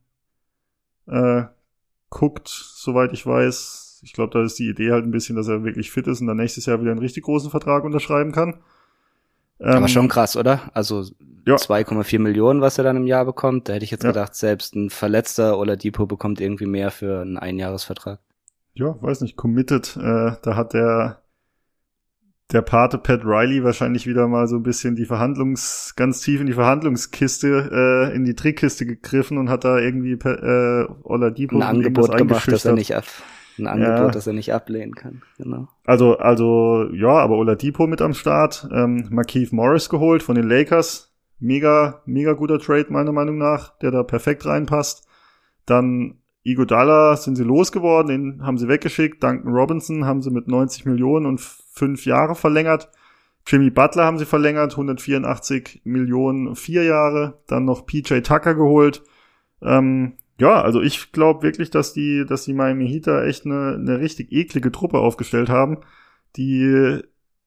äh, guckt, soweit ich weiß. Ich glaube, da ist die Idee halt ein bisschen, dass er wirklich fit ist und dann nächstes Jahr wieder einen richtig großen Vertrag unterschreiben kann. Ähm, Aber schon krass, oder? Also ja. zwei Komma vier Millionen, was er dann im Jahr bekommt. Da hätte ich jetzt ja. gedacht, selbst ein verletzter Oladipo bekommt irgendwie mehr für einen Einjahresvertrag. Ja, weiß nicht, committed. Äh, da hat der der Pate Pat Riley wahrscheinlich wieder mal so ein bisschen die Verhandlungs, ganz tief in die Verhandlungskiste, äh, in die Trickkiste gegriffen und hat da irgendwie äh, Oladipo ein Angebot gemacht, dass er nicht ab, ein Angebot, ja. das er nicht ablehnen kann. Genau. Also, also ja, aber Oladipo mit am Start, ähm, Markieff Morris geholt von den Lakers, mega, mega guter Trade meiner Meinung nach, der da perfekt reinpasst. Dann Iguodala sind sie losgeworden, den haben sie weggeschickt. Duncan Robinson haben sie mit neunzig Millionen und fünf Jahre verlängert. Jimmy Butler haben sie verlängert, hundertvierundachtzig Millionen, vier Jahre. Dann noch P J Tucker geholt. Ähm, ja, also ich glaube wirklich, dass die, dass die Miami Heat da echt eine, eine richtig eklige Truppe aufgestellt haben, die,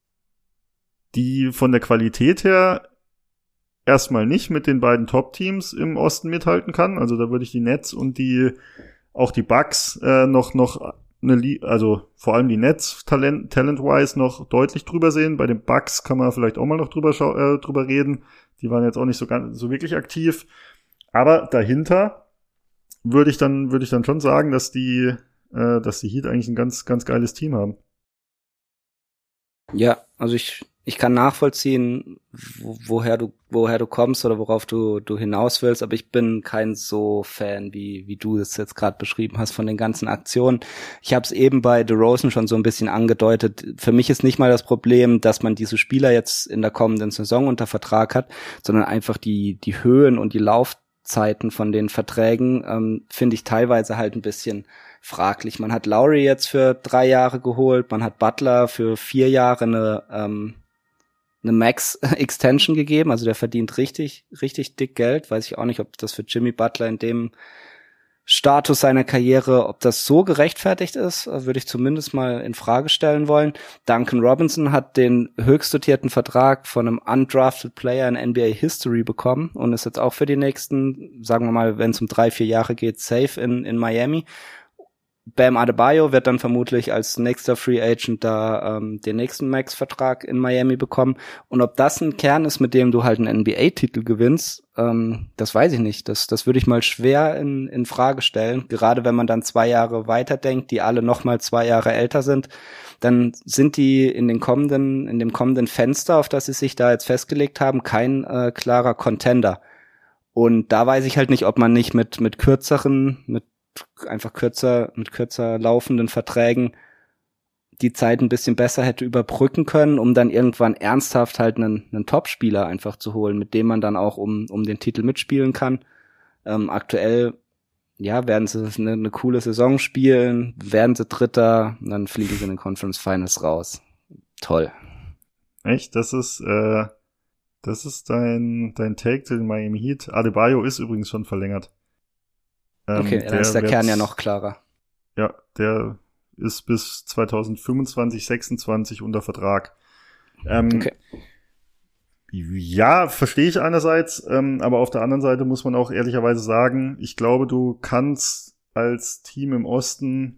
die von der Qualität her erstmal nicht mit den beiden Top-Teams im Osten mithalten kann. Also da würde ich die Nets und die auch die Bucks äh, noch noch eine Li- also vor allem die Nets Talent talent-wise noch deutlich drüber sehen. Bei den Bucks kann man vielleicht auch mal noch drüber schau- äh, drüber reden. Die waren jetzt auch nicht so ganz so wirklich aktiv. Aber dahinter würde ich dann würde ich dann schon sagen, dass die äh, dass die Heat eigentlich ein ganz ganz geiles Team haben. Ja, also ich ich kann nachvollziehen, wo, woher du woher du kommst oder worauf du du hinaus willst, aber ich bin kein so Fan, wie wie du es jetzt gerade beschrieben hast von den ganzen Aktionen. Ich habe es eben bei DeRozan schon so ein bisschen angedeutet. Für mich ist nicht mal das Problem, dass man diese Spieler jetzt in der kommenden Saison unter Vertrag hat, sondern einfach die die Höhen und die Laufzeiten von den Verträgen ähm, finde ich teilweise halt ein bisschen fraglich. Man hat Lowry jetzt für drei Jahre geholt, man hat Butler für vier Jahre eine ähm, eine Max-Extension gegeben, also der verdient richtig, richtig dick Geld. Weiß ich auch nicht, ob das für Jimmy Butler in dem Status seiner Karriere, ob das so gerechtfertigt ist, würde ich zumindest mal in Frage stellen wollen. Duncan Robinson hat den höchst dotierten Vertrag von einem undrafted Player in N B A History bekommen und ist jetzt auch für die nächsten, sagen wir mal, wenn es um drei, vier Jahre geht, safe in, in Miami. Bam Adebayo wird dann vermutlich als nächster Free Agent da ähm, den nächsten Max-Vertrag in Miami bekommen. Und ob das ein Kern ist, mit dem du halt einen N B A-Titel gewinnst, ähm, das weiß ich nicht. Das, das würde ich mal schwer in, in Frage stellen. Gerade wenn man dann zwei Jahre weiterdenkt, die alle noch mal zwei Jahre älter sind, dann sind die in den kommenden, in dem kommenden Fenster, auf das sie sich da jetzt festgelegt haben, kein äh, klarer Contender. Und da weiß ich halt nicht, ob man nicht mit mit kürzeren, mit einfach kürzer, mit kürzer laufenden Verträgen die Zeit ein bisschen besser hätte überbrücken können, um dann irgendwann ernsthaft halt einen, einen Top-Spieler einfach zu holen, mit dem man dann auch um um den Titel mitspielen kann. Ähm, aktuell, ja, werden sie eine, eine coole Saison spielen, werden sie Dritter, und dann fliegen sie in den Conference Finals raus. Toll. Echt? Das ist, äh, das ist dein, dein Take zu den Miami Heat. Adebayo ist übrigens schon verlängert. Ähm, okay, dann ist der Kern ja noch klarer. Ja, der ist bis zwanzig fünfundzwanzig, sechsundzwanzig unter Vertrag. Ähm, okay. Ja, verstehe ich einerseits, ähm, aber auf der anderen Seite muss man auch ehrlicherweise sagen, ich glaube, du kannst als Team im Osten,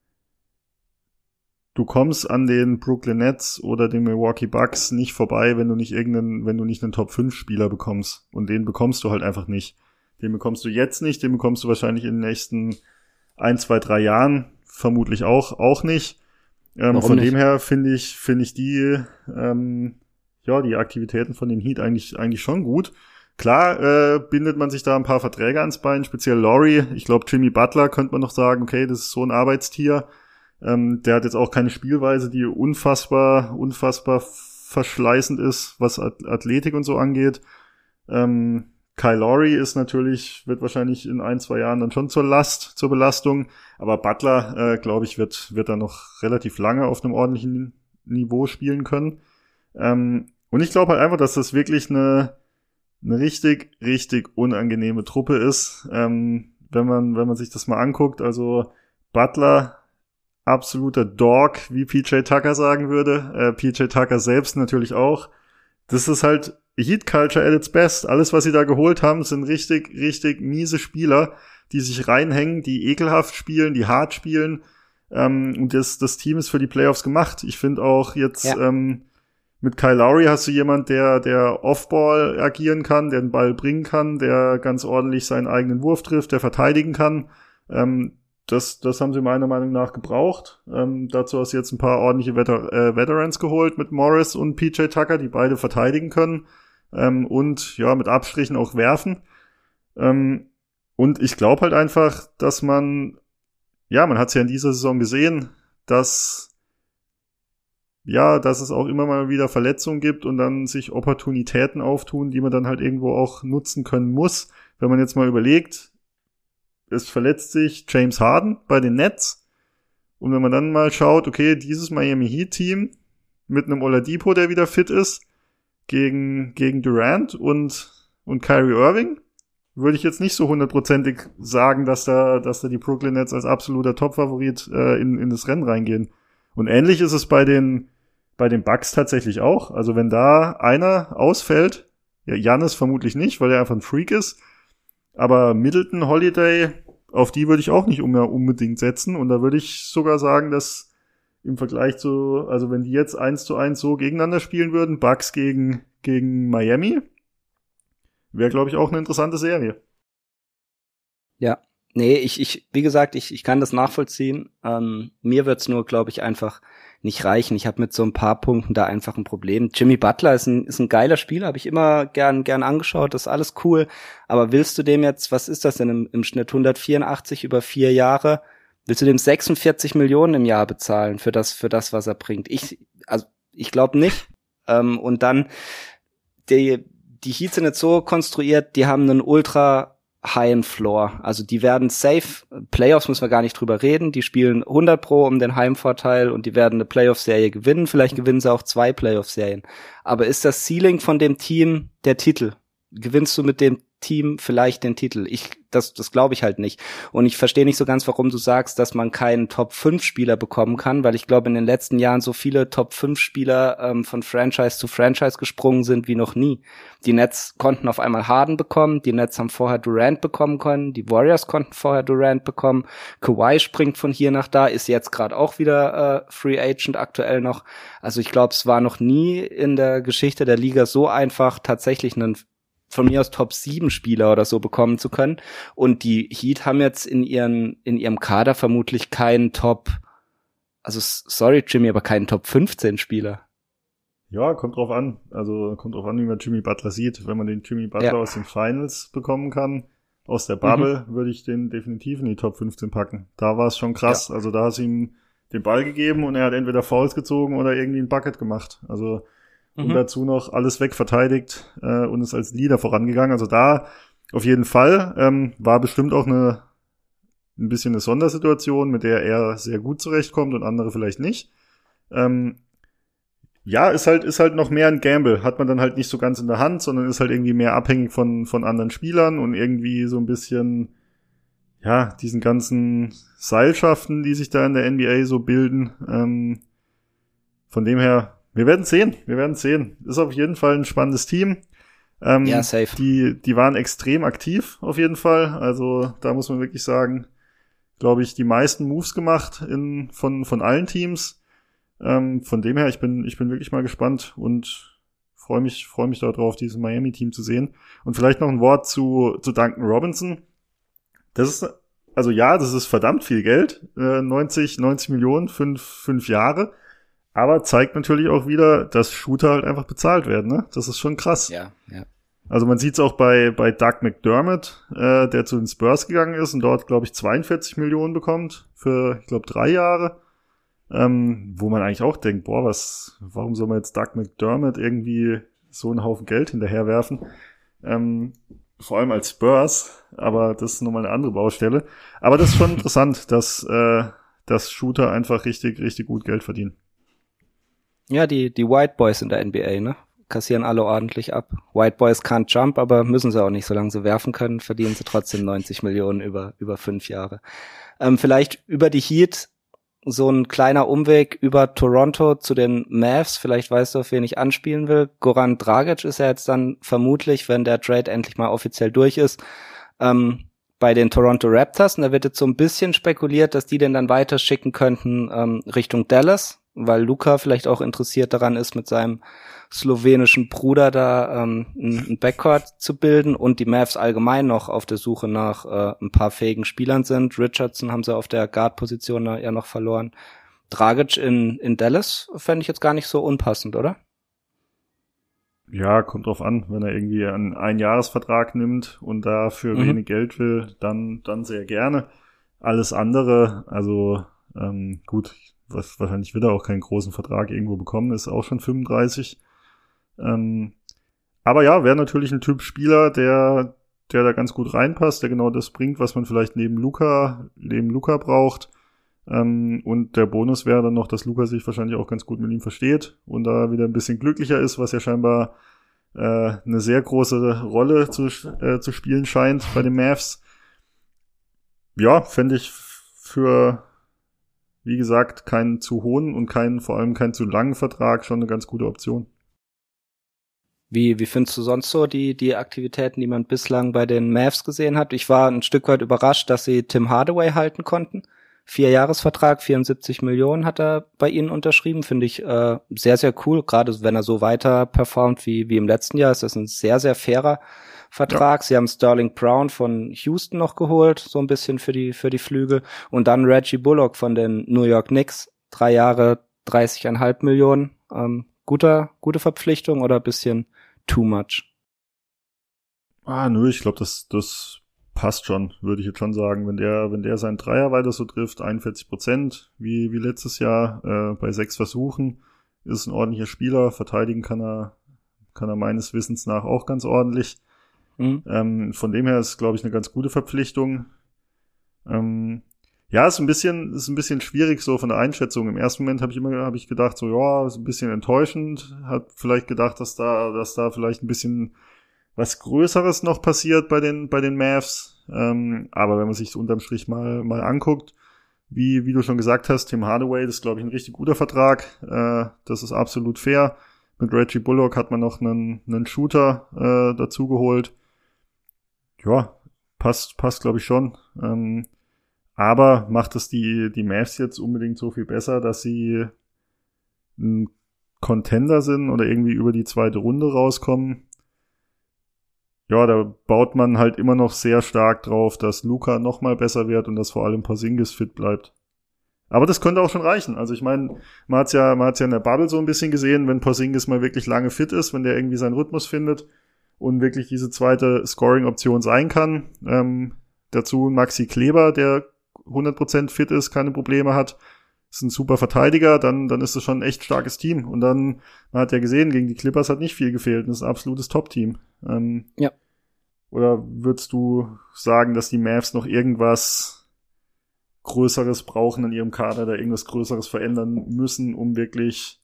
du kommst an den Brooklyn Nets oder den Milwaukee Bucks nicht vorbei, wenn du nicht irgendeinen, wenn du nicht einen Top fünf Spieler bekommst. Und den bekommst du halt einfach nicht. Den bekommst du jetzt nicht, den bekommst du wahrscheinlich in den nächsten ein, zwei, drei Jahren vermutlich auch auch nicht. Ähm, von nicht? Dem her finde ich finde ich die ähm, ja die Aktivitäten von den Heat eigentlich eigentlich schon gut. Klar äh, bindet man sich da ein paar Verträge ans Bein, speziell Laurie. Ich glaube, Jimmy Butler könnte man noch sagen, okay, das ist so ein Arbeitstier. Ähm, der hat jetzt auch keine Spielweise, die unfassbar unfassbar verschleißend ist, was Athletik und so angeht. Ähm, Kyle Lowry ist natürlich, wird wahrscheinlich in ein, zwei Jahren dann schon zur Last, zur Belastung. Aber Butler, äh, glaube ich, wird wird dann noch relativ lange auf einem ordentlichen Niveau spielen können. Ähm, und ich glaube halt einfach, dass das wirklich eine, eine richtig, richtig unangenehme Truppe ist. Ähm, wenn man, wenn man sich das mal anguckt. Also Butler, absoluter Dog, wie P J Tucker sagen würde. Äh, P J Tucker selbst natürlich auch. Das ist halt Heat Culture at its best. Alles, was sie da geholt haben, sind richtig, richtig miese Spieler, die sich reinhängen, die ekelhaft spielen, die hart spielen. Ähm, und das, das Team ist für die Playoffs gemacht. Ich finde auch jetzt ja. ähm, mit Kyle Lowry hast du jemand, der der Off-Ball agieren kann, der den Ball bringen kann, der ganz ordentlich seinen eigenen Wurf trifft, der verteidigen kann. Ähm, das, das haben sie meiner Meinung nach gebraucht. Ähm, dazu hast du jetzt ein paar ordentliche Veter- äh, Veterans geholt mit Morris und P J Tucker, die beide verteidigen können. Ähm, und ja, mit Abstrichen auch werfen. Ähm, und ich glaube halt einfach, dass man, ja, man hat es ja in dieser Saison gesehen, dass ja, dass es auch immer mal wieder Verletzungen gibt und dann sich Opportunitäten auftun, die man dann halt irgendwo auch nutzen können muss. Wenn man jetzt mal überlegt, es verletzt sich James Harden bei den Nets. Und wenn man dann mal schaut, okay, dieses Miami Heat Team mit einem Oladipo, der wieder fit ist, gegen gegen Durant und und Kyrie Irving, würde ich jetzt nicht so hundertprozentig sagen, dass da dass da die Brooklyn Nets als absoluter Top-Favorit äh, in in das Rennen reingehen. Und ähnlich ist es bei den bei den Bucks tatsächlich auch. Also wenn da einer ausfällt, ja, Giannis vermutlich nicht, weil er einfach ein Freak ist, aber Middleton, Holiday, auf die würde ich auch nicht unbedingt setzen. Und da würde ich sogar sagen, dass im Vergleich zu, also wenn die jetzt eins zu eins so gegeneinander spielen würden, Bucks gegen, gegen Miami, wäre, glaube ich, auch eine interessante Serie. Ja, nee, ich, ich, wie gesagt, ich, ich kann das nachvollziehen. Ähm, mir wird's nur, glaube ich, einfach nicht reichen. Ich habe mit so ein paar Punkten da einfach ein Problem. Jimmy Butler ist ein, ist ein geiler Spieler, habe ich immer gern, gern angeschaut, das ist alles cool. Aber willst du dem jetzt, was ist das denn im, im Schnitt, hundertvierundachtzig über vier Jahre? Willst du dem sechsundvierzig Millionen im Jahr bezahlen für das, für das, was er bringt? Ich, also, ich glaube nicht. Ähm, und dann, die, die Heats sind jetzt so konstruiert, die haben einen ultra highen Floor. Also die werden safe, Playoffs müssen wir gar nicht drüber reden, die spielen hundert Pro um den Heimvorteil und die werden eine Playoff-Serie gewinnen. Vielleicht gewinnen sie auch zwei Playoff-Serien. Aber ist das Ceiling von dem Team der Titel? Gewinnst du mit dem Team vielleicht den Titel. Ich, das, das glaube ich halt nicht. Und ich verstehe nicht so ganz, warum du sagst, dass man keinen Top fünf Spieler bekommen kann, weil ich glaube, in den letzten Jahren so viele Top fünf Spieler ähm, von Franchise zu Franchise gesprungen sind wie noch nie. Die Nets konnten auf einmal Harden bekommen, die Nets haben vorher Durant bekommen können, die Warriors konnten vorher Durant bekommen, Kawhi springt von hier nach da, ist jetzt gerade auch wieder äh, Free Agent aktuell noch. Also ich glaube, es war noch nie in der Geschichte der Liga so einfach, tatsächlich einen von mir aus Top sieben Spieler oder so bekommen zu können. Und die Heat haben jetzt in ihren in ihrem Kader vermutlich keinen Top, also sorry Jimmy, aber keinen Top fünfzehn Spieler. Ja, kommt drauf an. Also kommt drauf an, wie man Jimmy Butler sieht. Wenn man den Jimmy Butler ja. aus den Finals bekommen kann, aus der Bubble, mhm. würde ich den definitiv in die Top fünfzehn packen. Da war es schon krass. Ja. Also da hast du ihm den Ball gegeben und er hat entweder Fouls gezogen oder irgendwie ein Bucket gemacht. Also und mhm. dazu noch alles wegverteidigt äh, und ist als Leader vorangegangen. Also da auf jeden Fall ähm, war bestimmt auch eine ein bisschen eine Sondersituation, mit der er sehr gut zurechtkommt und andere vielleicht nicht. Ähm, ja, ist halt ist halt noch mehr ein Gamble. Hat man dann halt nicht so ganz in der Hand, sondern ist halt irgendwie mehr abhängig von von anderen Spielern und irgendwie so ein bisschen ja diesen ganzen Seilschaften, die sich da in der N B A so bilden. Ähm, von dem her Wir werden sehen, wir werden sehen. Ist auf jeden Fall ein spannendes Team. Ähm, ja, safe. Die, die waren extrem aktiv, auf jeden Fall. Also da muss man wirklich sagen, glaube ich, die meisten Moves gemacht in, von, von allen Teams. Ähm, von dem her, ich bin, ich bin wirklich mal gespannt und freue mich, freue mich darauf, dieses Miami-Team zu sehen. Und vielleicht noch ein Wort zu, zu Duncan Robinson. Das ist, also ja, das ist verdammt viel Geld. Äh, neunzig, neunzig Millionen, fünf, fünf Jahre. Aber zeigt natürlich auch wieder, dass Shooter halt einfach bezahlt werden, ne? Das ist schon krass. Ja, ja. Also man sieht es auch bei bei Doug McDermott, äh, der zu den Spurs gegangen ist und dort, glaube ich, zweiundvierzig Millionen bekommt für, ich glaube, drei Jahre. Ähm, wo man eigentlich auch denkt, boah, was, warum soll man jetzt Doug McDermott irgendwie so einen Haufen Geld hinterherwerfen? Ähm, vor allem als Spurs, aber das ist nochmal eine andere Baustelle. Aber das ist schon interessant, dass, äh, dass Shooter einfach richtig, richtig gut Geld verdienen. Ja, die, die White Boys in der N B A, ne? Kassieren alle ordentlich ab. White Boys can't jump, aber müssen sie auch nicht. Solange sie werfen können, verdienen sie trotzdem neunzig Millionen über, über fünf Jahre. Ähm, vielleicht über die Heat so ein kleiner Umweg über Toronto zu den Mavs. Vielleicht weißt du, auf wen ich anspielen will. Goran Dragic ist ja jetzt dann vermutlich, wenn der Trade endlich mal offiziell durch ist, ähm, bei den Toronto Raptors. Und da wird jetzt so ein bisschen spekuliert, dass die den dann weiter schicken könnten ähm, Richtung Dallas, weil Luka vielleicht auch interessiert daran ist, mit seinem slowenischen Bruder da ähm, ein Backcourt zu bilden und die Mavs allgemein noch auf der Suche nach äh, ein paar fähigen Spielern sind. Richardson haben sie auf der Guard-Position ja noch verloren. Dragic in in Dallas fände ich jetzt gar nicht so unpassend, oder? Ja, kommt drauf an. Wenn er irgendwie einen Einjahresvertrag nimmt und dafür mhm. wenig Geld will, dann dann sehr gerne. Alles andere, also ähm, gut, was wahrscheinlich wird er auch keinen großen Vertrag irgendwo bekommen, ist auch schon fünfunddreißig. Ähm, aber ja, wäre natürlich ein Typ Spieler, der der da ganz gut reinpasst, der genau das bringt, was man vielleicht neben Luka neben Luka braucht. Ähm, und der Bonus wäre dann noch, dass Luka sich wahrscheinlich auch ganz gut mit ihm versteht und da wieder ein bisschen glücklicher ist, was ja scheinbar äh, eine sehr große Rolle zu, äh, zu spielen scheint bei den Mavs. Ja, fände ich für, wie gesagt, keinen zu hohen und keinen, vor allem keinen zu langen Vertrag schon eine ganz gute Option. Wie, wie findest du sonst so die, die Aktivitäten, die man bislang bei den Mavs gesehen hat? Ich war ein Stück weit überrascht, dass sie Tim Hardaway halten konnten. Vierjahresvertrag, vierundsiebzig Millionen hat er bei ihnen unterschrieben. Finde ich äh, sehr, sehr cool. Gerade wenn er so weiter performt wie, wie im letzten Jahr, ist das ein sehr, sehr fairer Vertrag. Ja. Sie haben Sterling Brown von Houston noch geholt, so ein bisschen für die, für die Flügel. Und dann Reggie Bullock von den New York Knicks. Drei Jahre, dreißig Komma fünf Millionen. Ähm, guter, gute Verpflichtung oder ein bisschen too much? Ah, nö, ich glaube, das, das passt schon, würde ich jetzt schon sagen. Wenn der, wenn der seinen Dreier weiter so trifft, einundvierzig Prozent, wie, wie letztes Jahr, äh, bei sechs Versuchen, ist ein ordentlicher Spieler. Verteidigen kann er, kann er meines Wissens nach auch ganz ordentlich. Mhm. Ähm, von dem her ist, glaube ich, eine ganz gute Verpflichtung. Ähm, ja, ist ein bisschen, ist ein bisschen schwierig so von der Einschätzung. Im ersten Moment habe ich immer, habe ich gedacht, so, ja, ist ein bisschen enttäuschend. Hat vielleicht gedacht, dass da, dass da vielleicht ein bisschen was Größeres noch passiert bei den bei den Mavs. Ähm, aber wenn man sich unterm Strich mal mal anguckt, wie wie du schon gesagt hast, Tim Hardaway, das ist, glaube ich, ein richtig guter Vertrag. Äh, das ist absolut fair. Mit Reggie Bullock hat man noch einen einen Shooter äh, dazu geholt. Ja, passt passt, glaube ich, schon. Ähm, aber macht es die die Mavs jetzt unbedingt so viel besser, dass sie ein Contender sind oder irgendwie über die zweite Runde rauskommen? Ja, da baut man halt immer noch sehr stark drauf, dass Luka noch mal besser wird und dass vor allem Porzingis fit bleibt. Aber das könnte auch schon reichen. Also ich meine, man hat's ja, man hat's ja in der Bubble so ein bisschen gesehen, wenn Porzingis mal wirklich lange fit ist, wenn der irgendwie seinen Rhythmus findet und wirklich diese zweite Scoring-Option sein kann. Ähm, dazu Maxi Kleber, der hundert Prozent fit ist, keine Probleme hat, ist ein super Verteidiger, dann dann ist das schon ein echt starkes Team. Und dann, man hat ja gesehen, gegen die Clippers hat nicht viel gefehlt. Das ist ein absolutes Top-Team. Ähm, ja. Oder würdest du sagen, dass die Mavs noch irgendwas Größeres brauchen in ihrem Kader, da irgendwas Größeres verändern müssen, um wirklich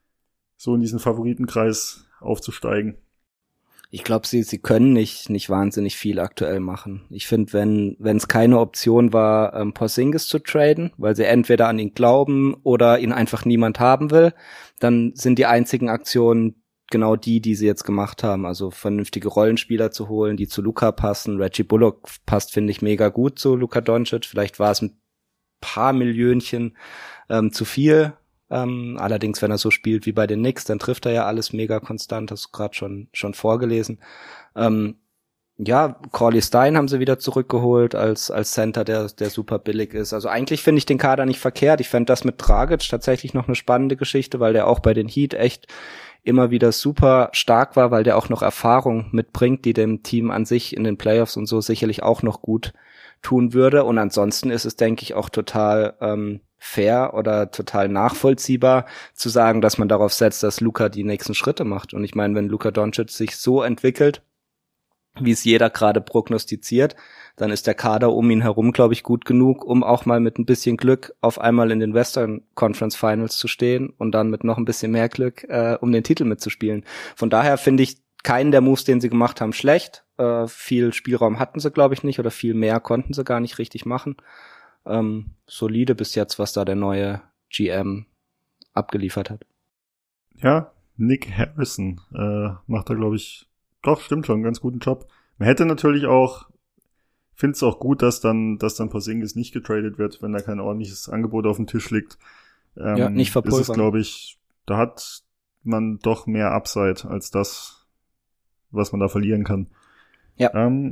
so in diesen Favoritenkreis aufzusteigen? Ich glaube, sie sie können nicht nicht wahnsinnig viel aktuell machen. Ich finde, wenn wenn es keine Option war, ähm, Porzingis zu traden, weil sie entweder an ihn glauben oder ihn einfach niemand haben will, dann sind die einzigen Aktionen genau die, die sie jetzt gemacht haben. Also vernünftige Rollenspieler zu holen, die zu Luka passen. Reggie Bullock passt, finde ich, mega gut zu Luka Doncic. Vielleicht war es ein paar Millionchen ähm, zu viel. Ähm, allerdings, wenn er so spielt wie bei den Knicks, dann trifft er ja alles mega konstant, hast du gerade schon schon vorgelesen. Ähm, ja, Corley Stein haben sie wieder zurückgeholt als als Center, der der super billig ist. Also eigentlich finde ich den Kader nicht verkehrt. Ich fände das mit Dragic tatsächlich noch eine spannende Geschichte, weil der auch bei den Heat echt immer wieder super stark war, weil der auch noch Erfahrung mitbringt, die dem Team an sich in den Playoffs und so sicherlich auch noch gut tun würde. Und ansonsten ist es, denke ich, auch total ähm, fair oder total nachvollziehbar zu sagen, dass man darauf setzt, dass Luka die nächsten Schritte macht. Und ich meine, wenn Luka Doncic sich so entwickelt, wie es jeder gerade prognostiziert, dann ist der Kader um ihn herum, glaube ich, gut genug, um auch mal mit ein bisschen Glück auf einmal in den Western Conference Finals zu stehen und dann mit noch ein bisschen mehr Glück, äh, um den Titel mitzuspielen. Von daher finde ich keinen der Moves, den sie gemacht haben, schlecht. Äh, viel Spielraum hatten sie, glaube ich, nicht, oder viel mehr konnten sie gar nicht richtig machen. Ähm, solide bis jetzt, was da der neue G M abgeliefert hat. Ja, Nick Harrison äh, macht da, glaube ich, doch, stimmt schon, einen ganz guten Job. Man hätte natürlich auch, finde es auch gut, dass dann, dass dann Porzingis nicht getradet wird, wenn da kein ordentliches Angebot auf dem Tisch liegt. Ähm, ja, nicht verpulvern. Ist es, glaube ich, da hat man doch mehr Upside als das, was man da verlieren kann. Ja. Ähm,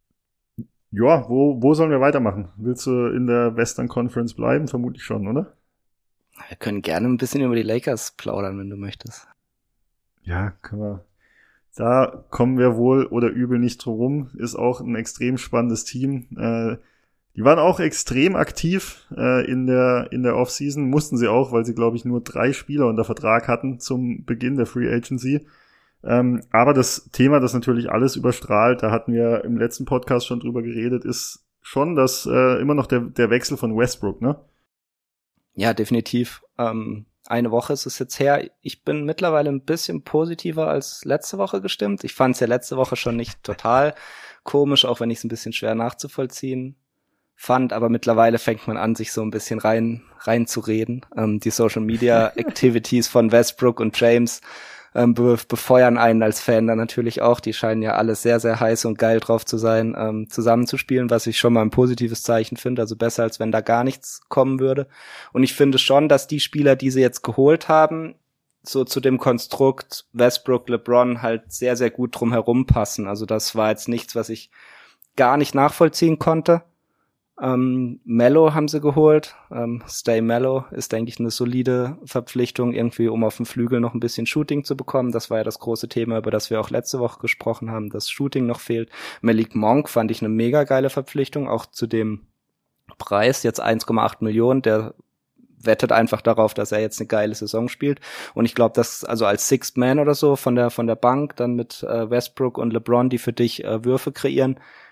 ja, wo, wo sollen wir weitermachen? Willst du in der Western Conference bleiben? Vermutlich schon, oder? Wir können gerne ein bisschen über die Lakers plaudern, wenn du möchtest. Ja, können wir. Da kommen wir wohl oder übel nicht drum rum. Ist auch ein extrem spannendes Team. Äh, die waren auch extrem aktiv äh, in der in der Offseason. Mussten sie auch, weil sie, glaube ich, nur drei Spieler unter Vertrag hatten zum Beginn der Free Agency. Ähm, aber das Thema, das natürlich alles überstrahlt, da hatten wir im letzten Podcast schon drüber geredet, ist schon das äh, immer noch der der Wechsel von Westbrook, ne? Ja, definitiv. Ähm Eine Woche ist es jetzt her. Ich bin mittlerweile ein bisschen positiver als letzte Woche gestimmt. Ich fand es ja letzte Woche schon nicht total komisch, auch wenn ich es ein bisschen schwer nachzuvollziehen fand. Aber mittlerweile fängt man an, sich so ein bisschen rein rein zu reden. Ähm, die Social Media Activities von Westbrook und James ähm, be- befeuern einen als Fan dann natürlich auch. Die scheinen ja alle sehr, sehr heiß und geil drauf zu sein, ähm, zusammenzuspielen, was ich schon mal ein positives Zeichen finde. Also besser, als wenn da gar nichts kommen würde. Und ich finde schon, dass die Spieler, die sie jetzt geholt haben, so zu dem Konstrukt Westbrook, LeBron halt sehr, sehr gut drum herum passen. Also das war jetzt nichts, was ich gar nicht nachvollziehen konnte. Ähm, Melo haben sie geholt. Ähm, Stay Melo ist, denke ich, eine solide Verpflichtung, irgendwie, um auf dem Flügel noch ein bisschen Shooting zu bekommen. Das war ja das große Thema, über das wir auch letzte Woche gesprochen haben, dass Shooting noch fehlt. Malik Monk fand ich eine mega geile Verpflichtung, auch zu dem Preis, jetzt eins Komma acht Millionen, der wettet einfach darauf, dass er jetzt eine geile Saison spielt. Und ich glaube, dass also als Sixth Man oder so von der von der Bank dann mit äh, Westbrook und LeBron, die für dich äh, Würfe kreieren,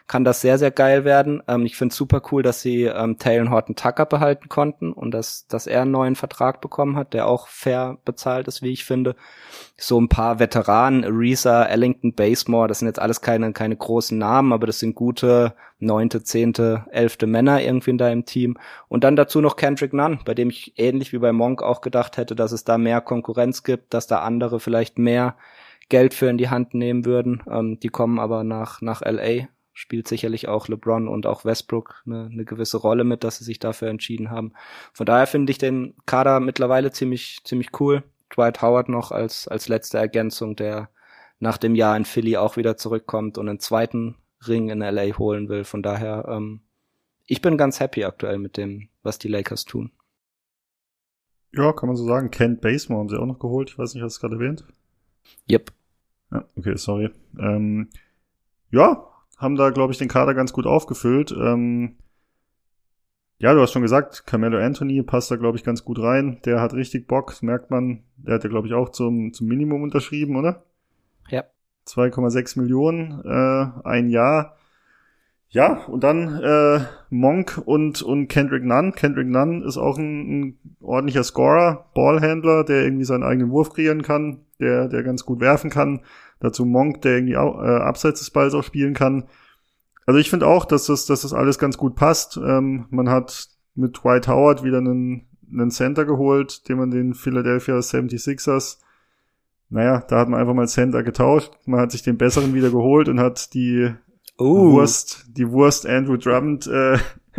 kann das sehr, sehr geil werden. Ähm, ich finde es super cool, dass sie ähm, Taylor Horton-Tucker behalten konnten und dass, dass er einen neuen Vertrag bekommen hat, der auch fair bezahlt ist, wie ich finde. So ein paar Veteranen, Ariza, Ellington, Bazemore, das sind jetzt alles keine keine großen Namen, aber das sind gute neunte, zehnte, elfte Männer irgendwie in deinem Team. Und dann dazu noch Kendrick Nunn, bei dem ich ähnlich wie bei Monk auch gedacht hätte, dass es da mehr Konkurrenz gibt, dass da andere vielleicht mehr Geld für in die Hand nehmen würden. Ähm, die kommen aber nach nach L A. Spielt sicherlich auch LeBron und auch Westbrook eine, eine gewisse Rolle mit, dass sie sich dafür entschieden haben. Von daher finde ich den Kader mittlerweile ziemlich ziemlich cool. Dwight Howard noch als als letzte Ergänzung, der nach dem Jahr in Philly auch wieder zurückkommt und einen zweiten Ring in L A holen will. Von daher, ähm, ich bin ganz happy aktuell mit dem, was die Lakers tun. Ja, kann man so sagen. Kent Bazemore haben sie auch noch geholt. Ich weiß nicht, hast du gerade erwähnt? Yep. Ja, okay, sorry. Ähm, ja, haben da, glaube ich, den Kader ganz gut aufgefüllt. Ähm, ja, du hast schon gesagt, Carmelo Anthony passt da, glaube ich, ganz gut rein. Der hat richtig Bock, das merkt man. Der hat ja, glaube ich, auch zum, zum Minimum unterschrieben, oder? Ja. zwei Komma sechs Millionen, äh, ein Jahr. Ja, und dann äh, Monk und und Kendrick Nunn. Kendrick Nunn ist auch ein, ein ordentlicher Scorer, Ballhandler, der irgendwie seinen eigenen Wurf kreieren kann, der der ganz gut werfen kann. Dazu Monk, der irgendwie auch, äh, abseits des Balls auch spielen kann. Also ich finde auch, dass das dass das alles ganz gut passt. Ähm, man hat mit Dwight Howard wieder einen einen Center geholt, den man den Philadelphia seventy-sixers, naja, da hat man einfach mal Center getauscht. Man hat sich den besseren wieder geholt und hat die Uh. Wurst, die Wurst Andrew Drummond äh,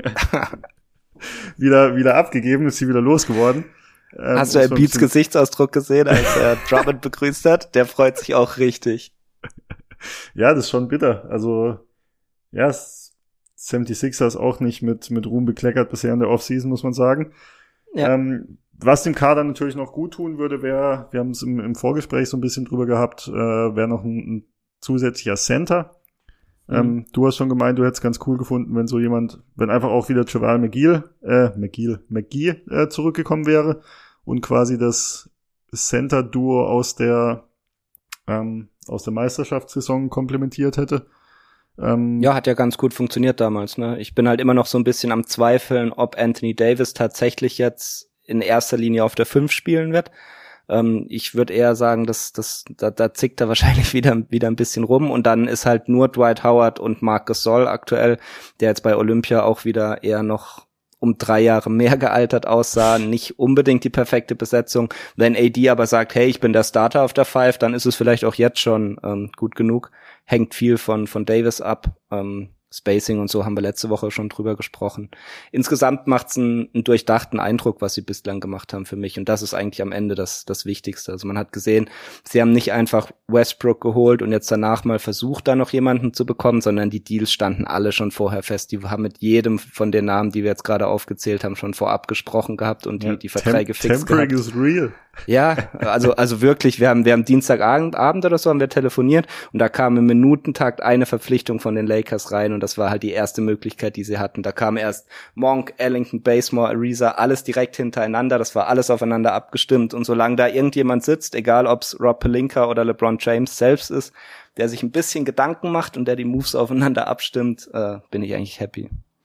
wieder wieder abgegeben, ist sie wieder losgeworden. Ähm, Hast du Embiids Gesichtsausdruck gesehen, als er Drummond begrüßt hat? Der freut sich auch richtig. Ja, das ist schon bitter. Also ja, seventy-sixers auch nicht mit mit Ruhm bekleckert bisher in der Offseason, muss man sagen. Ja. Ähm, was dem Kader natürlich noch gut tun würde, wäre, wir haben es im, im Vorgespräch so ein bisschen drüber gehabt, äh, wäre noch ein, ein zusätzlicher Center. Mhm. Ähm, du hast schon gemeint, du hättest ganz cool gefunden, wenn so jemand, wenn einfach auch wieder JaVale McGee, äh, McGee, McGee äh, zurückgekommen wäre und quasi das Center-Duo aus der ähm, aus der Meisterschaftssaison komplementiert hätte. Ähm, ja, hat ja ganz gut funktioniert damals, ne? Ich bin halt immer noch so ein bisschen am Zweifeln, ob Anthony Davis tatsächlich jetzt in erster Linie auf der fünf spielen wird. Ähm, ich würde eher sagen, dass das da, da zickt er wahrscheinlich wieder wieder ein bisschen rum und dann ist halt nur Dwight Howard und Marc Gasol aktuell, der jetzt bei Olympia auch wieder eher noch um drei Jahre mehr gealtert aussah, nicht unbedingt die perfekte Besetzung. Wenn A D aber sagt, hey, ich bin der Starter auf der Five, dann ist es vielleicht auch jetzt schon ähm, gut genug. Hängt viel von von Davis ab. Ähm, Spacing und so haben wir letzte Woche schon drüber gesprochen. Insgesamt macht's einen, einen durchdachten Eindruck, was sie bislang gemacht haben für mich. Und das ist eigentlich am Ende das, das Wichtigste. Also man hat gesehen, sie haben nicht einfach Westbrook geholt und jetzt danach mal versucht, da noch jemanden zu bekommen, sondern die Deals standen alle schon vorher fest. Die haben mit jedem von den Namen, die wir jetzt gerade aufgezählt haben, schon vorab gesprochen gehabt und die, ja, die Verträge Tem- fix gehabt. Tempering is real. Ja, also also wirklich, wir haben wir haben Dienstagabend Abend oder so haben wir telefoniert und da kam im Minutentakt eine Verpflichtung von den Lakers rein und das war halt die erste Möglichkeit, die sie hatten. Da kam erst Monk, Ellington, Bazemore, Ariza, alles direkt hintereinander, das war alles aufeinander abgestimmt und solange da irgendjemand sitzt, egal ob's Rob Pelinka oder LeBron James selbst ist, der sich ein bisschen Gedanken macht und der die Moves aufeinander abstimmt, äh, bin ich eigentlich happy.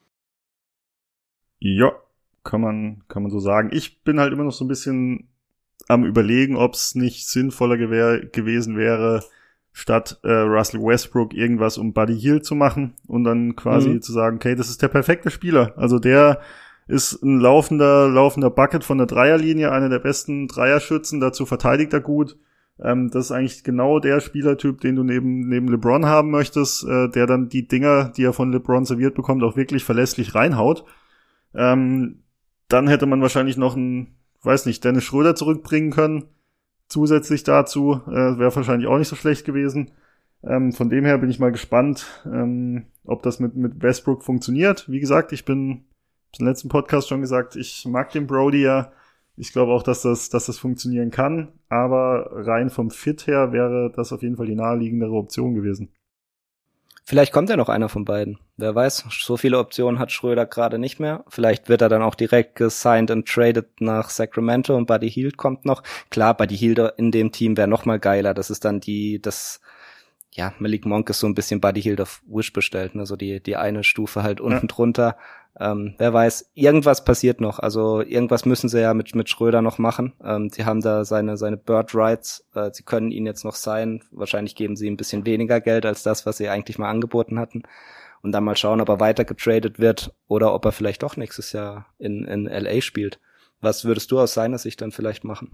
Ja, kann man kann man so sagen. Ich bin halt immer noch so ein bisschen am Überlegen, ob es nicht sinnvoller gewär, gewesen wäre, statt äh, Russell Westbrook irgendwas um Buddy Hield zu machen und dann quasi mhm. zu sagen, okay, das ist der perfekte Spieler. Also der ist ein laufender laufender Bucket von der Dreierlinie, einer der besten Dreierschützen, dazu verteidigt er gut. Ähm, das ist eigentlich genau der Spielertyp, den du neben neben LeBron haben möchtest, äh, der dann die Dinger, die er von LeBron serviert bekommt, auch wirklich verlässlich reinhaut. Ähm, dann hätte man wahrscheinlich noch einen, weiß nicht, Dennis Schröder zurückbringen können. Zusätzlich dazu äh, wäre wahrscheinlich auch nicht so schlecht gewesen. Ähm, von dem her bin ich mal gespannt, ähm, ob das mit mit Westbrook funktioniert. Wie gesagt, ich bin im letzten Podcast schon gesagt, ich mag den Brody ja. Ich glaube auch, dass das dass das funktionieren kann. Aber rein vom Fit her wäre das auf jeden Fall die naheliegendere Option gewesen. Vielleicht kommt ja noch einer von beiden. Wer weiß, so viele Optionen hat Schröder gerade nicht mehr. Vielleicht wird er dann auch direkt gesigned und traded nach Sacramento und Buddy Hield kommt noch. Klar, Buddy Hield in dem Team wäre noch mal geiler. Das ist dann die, das, ja, Malik Monk ist so ein bisschen Buddy Hield of Wish bestellt, ne? So die die eine Stufe halt unten ja. drunter. Ähm, wer weiß, irgendwas passiert noch. Also irgendwas müssen sie ja mit mit Schröder noch machen. Ähm, sie haben da seine seine Bird Rights. Äh, sie können ihn jetzt noch signen. Wahrscheinlich geben sie ein bisschen weniger Geld als das, was sie eigentlich mal angeboten hatten. Und dann mal schauen, ob er weiter getradet wird oder ob er vielleicht doch nächstes Jahr in in L A spielt. Was würdest du aus seiner Sicht dann vielleicht machen?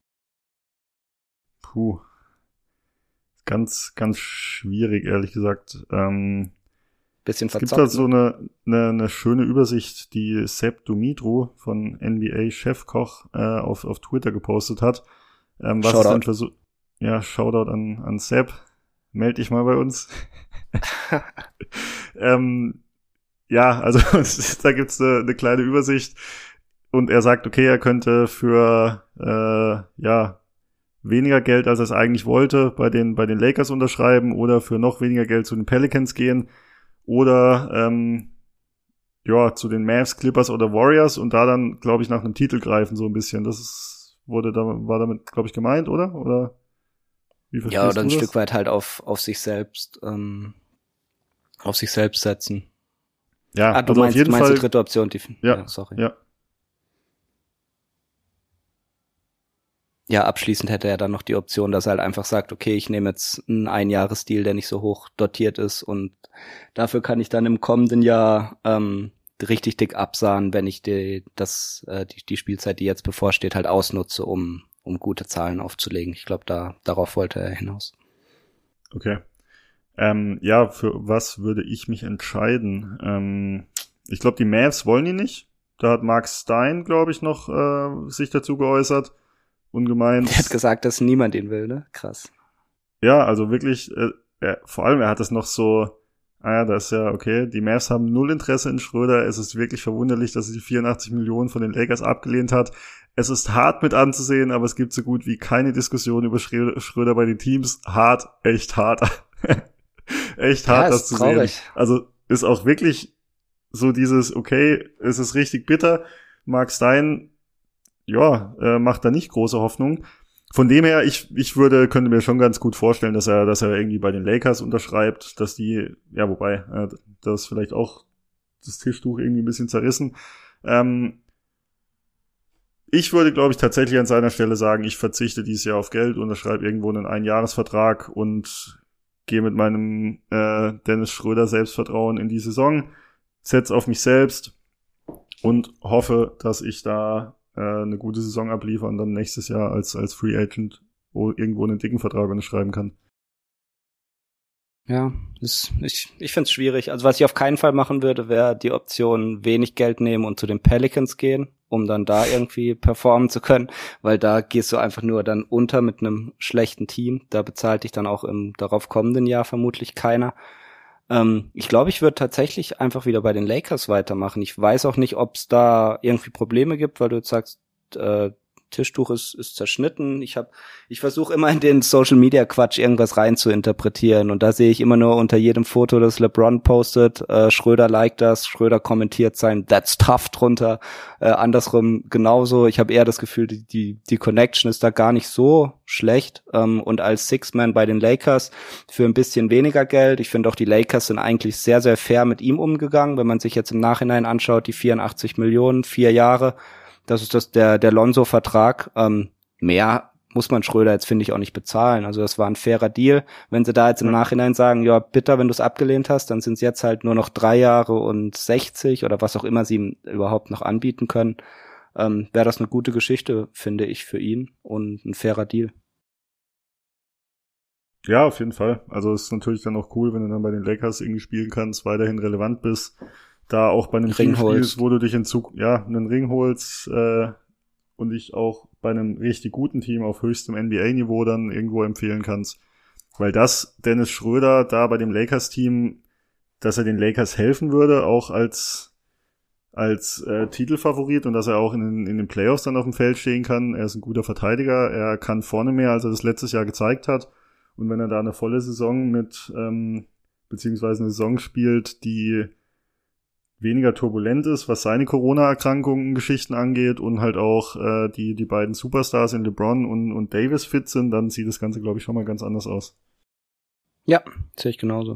Puh. Ganz, ganz schwierig, ehrlich gesagt. Ähm, Bisschen es gibt verzockt, da so eine, eine, eine schöne Übersicht, die Sepp Dumitru von N B A-Chefkoch äh, auf, auf Twitter gepostet hat. Ähm, was Shoutout. ist denn für so, ja, Shoutout an, an Sepp. Meld dich mal bei uns. ähm, ja, also da gibt's eine, eine kleine Übersicht und er sagt, okay, er könnte für äh, ja weniger Geld, als er es eigentlich wollte, bei den bei den Lakers unterschreiben oder für noch weniger Geld zu den Pelicans gehen oder ähm, ja zu den Mavs, Clippers oder Warriors und da dann, glaube ich, nach einem Titel greifen so ein bisschen. Das ist, wurde da war damit, glaube ich, gemeint, oder? Oder wie verstehst ja, oder ein du das? Stück weit halt auf auf sich selbst ähm, auf sich selbst setzen. Ja, ah, du also meinst, auf jeden du meinst Fall, die dritte Option, die ja, ja sorry. Ja. Ja, abschließend hätte er dann noch die Option, dass er halt einfach sagt, okay, ich nehme jetzt einen Einjahresdeal, der nicht so hoch dotiert ist und dafür kann ich dann im kommenden Jahr ähm, richtig dick absahen, wenn ich die, das, äh, die, die Spielzeit, die jetzt bevorsteht, halt ausnutze, um, um gute Zahlen aufzulegen. Ich glaube, da, darauf wollte er hinaus. Okay. Ähm, ja, für was würde ich mich entscheiden? Ähm, ich glaube, die Mavs wollen ihn nicht. Da hat Mark Stein, glaube ich, noch äh, sich dazu geäußert. Ungemein. Er hat gesagt, dass niemand ihn will, ne? Krass. Ja, also wirklich, äh, er, vor allem, er hat es noch so, ah ja, das ist ja okay, die Mavs haben null Interesse in Schröder. Es ist wirklich verwunderlich, dass er die vierundachtzig Millionen von den Lakers abgelehnt hat. Es ist hart mit anzusehen, aber es gibt so gut wie keine Diskussion über Schröder bei den Teams. Hart, echt hart. Echt hart, ja, das ist zu traurig. sehen. Also ist auch wirklich so dieses, okay, es ist richtig bitter. Mark Stein, ja, äh, macht da nicht große Hoffnung. Von dem her, ich ich würde könnte mir schon ganz gut vorstellen, dass er dass er irgendwie bei den Lakers unterschreibt, dass die, ja, wobei, äh, das ist vielleicht auch das Tischtuch irgendwie ein bisschen zerrissen. Ähm, ich würde, glaube ich, tatsächlich an seiner Stelle sagen, ich verzichte dieses Jahr auf Geld, unterschreibe irgendwo einen Einjahresvertrag und gehe mit meinem äh, Dennis Schröder Selbstvertrauen in die Saison, setze auf mich selbst und hoffe, dass ich da eine gute Saison abliefern und dann nächstes Jahr als als Free Agent irgendwo einen dicken Vertrag unterschreiben kann. Ja, ist, ich, ich find's schwierig. Also was ich auf keinen Fall machen würde, wäre die Option wenig Geld nehmen und zu den Pelicans gehen, um dann da irgendwie performen zu können, weil da gehst du einfach nur dann unter mit einem schlechten Team. Da bezahlt dich dann auch im darauf kommenden Jahr vermutlich keiner. Ähm, ich glaube, ich würde tatsächlich einfach wieder bei den Lakers weitermachen. Ich weiß auch nicht, ob es da irgendwie Probleme gibt, weil du jetzt sagst, äh, Tischtuch ist, ist zerschnitten. Ich habe, ich versuche immer in den Social Media Quatsch irgendwas rein zu interpretieren und da sehe ich immer nur unter jedem Foto, das LeBron postet, äh, Schröder liked das, Schröder kommentiert sein That's tough drunter. Äh, andersrum genauso. Ich habe eher das Gefühl, die, die die Connection ist da gar nicht so schlecht. Ähm, und als Six-Man bei den Lakers für ein bisschen weniger Geld. Ich finde auch die Lakers sind eigentlich sehr sehr fair mit ihm umgegangen, wenn man sich jetzt im Nachhinein anschaut, die vierundachtzig Millionen, vier Jahre. Das ist das der der Lonzo-Vertrag. Ähm, mehr muss man Schröder jetzt, finde ich, auch nicht bezahlen. Also das war ein fairer Deal. Wenn sie da jetzt im Nachhinein sagen, ja, bitter, wenn du es abgelehnt hast, dann sind es jetzt halt nur noch drei Jahre und sechzig oder was auch immer sie ihm überhaupt noch anbieten können, ähm, wäre das eine gute Geschichte, finde ich, für ihn und ein fairer Deal. Ja, auf jeden Fall. Also es ist natürlich dann auch cool, wenn du dann bei den Lakers irgendwie spielen kannst, weiterhin relevant bist. Da auch bei einem Team spielst, wo du dich in Zug, ja, einen Ring holst äh, und dich auch bei einem richtig guten Team auf höchstem N B A-Niveau dann irgendwo empfehlen kannst. Weil das Dennis Schröder da bei dem Lakers-Team, dass er den Lakers helfen würde, auch als als äh, Titelfavorit und dass er auch in, in den Playoffs dann auf dem Feld stehen kann. Er ist ein guter Verteidiger, er kann vorne mehr, als er das letztes Jahr gezeigt hat. Und wenn er da eine volle Saison mit, ähm, beziehungsweise eine Saison spielt, die weniger turbulent ist, was seine Corona-Erkrankungen, Geschichten angeht und halt auch äh, die die beiden Superstars in LeBron und und Davis fit sind, dann sieht das Ganze, glaube ich, schon mal ganz anders aus. Ja, sehe ich genauso.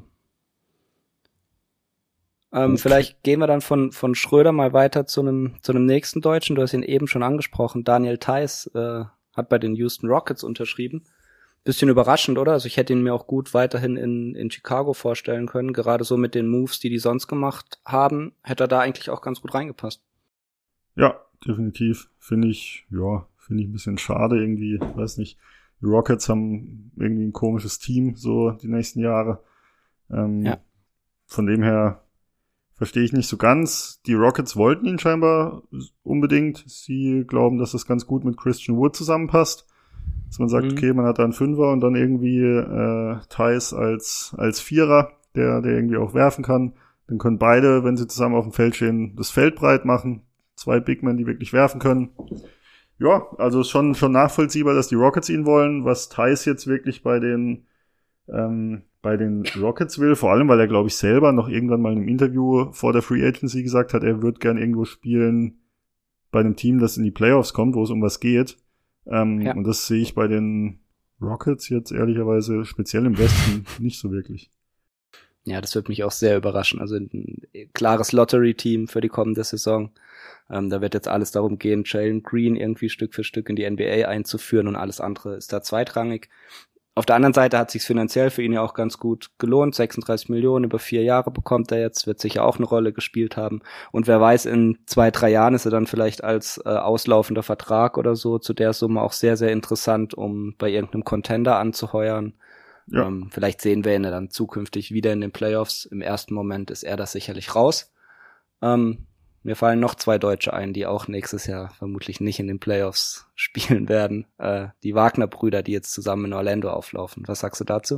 Ähm, vielleicht gehen wir dann von von Schröder mal weiter zu einem zu einem nächsten Deutschen. Du hast ihn eben schon angesprochen. Daniel Theis äh, hat bei den Houston Rockets unterschrieben. Bisschen überraschend, oder? Also ich hätte ihn mir auch gut weiterhin in in Chicago vorstellen können. Gerade so mit den Moves, die die sonst gemacht haben, hätte er da eigentlich auch ganz gut reingepasst. Ja, definitiv. Finde ich, ja, finde ich ein bisschen schade irgendwie. Weiß nicht. Die Rockets haben irgendwie ein komisches Team so die nächsten Jahre. Ähm, ja. Von dem her verstehe ich nicht so ganz. Die Rockets wollten ihn scheinbar unbedingt. Sie glauben, dass das ganz gut mit Christian Wood zusammenpasst. Dass man sagt, mhm. okay, man hat da einen Fünfer und dann irgendwie äh, Theis als als Vierer, der der irgendwie auch werfen kann. Dann können beide, wenn sie zusammen auf dem Feld stehen, das Feld breit machen. Zwei Big Men, die wirklich werfen können. Ja, also ist schon schon nachvollziehbar, dass die Rockets ihn wollen. Was Theis jetzt wirklich bei den ähm, bei den Rockets will, vor allem, weil er, glaube ich, selber noch irgendwann mal in einem Interview vor der Free Agency gesagt hat, er würde gern irgendwo spielen bei einem Team, das in die Playoffs kommt, wo es um was geht. Ähm, ja. Und das sehe ich bei den Rockets jetzt ehrlicherweise speziell im Westen nicht so wirklich. Ja, das wird mich auch sehr überraschen. Also ein klares Lottery-Team für die kommende Saison. Ähm, da wird jetzt alles darum gehen, Jalen Green irgendwie Stück für Stück in die N B A einzuführen und alles andere ist da zweitrangig. Auf der anderen Seite hat sich's finanziell für ihn ja auch ganz gut gelohnt. sechsunddreißig Millionen über vier Jahre bekommt er jetzt, wird sicher auch eine Rolle gespielt haben. Und wer weiß, in zwei, drei Jahren ist er dann vielleicht als äh, auslaufender Vertrag oder so zu der Summe auch sehr, sehr interessant, um bei irgendeinem Contender anzuheuern. Ja. Ähm, vielleicht sehen wir ihn dann zukünftig wieder in den Playoffs. Im ersten Moment ist er das sicherlich raus. Ähm, Mir fallen noch zwei Deutsche ein, die auch nächstes Jahr vermutlich nicht in den Playoffs spielen werden. Äh, die Wagner-Brüder, die jetzt zusammen in Orlando auflaufen. Was sagst du dazu?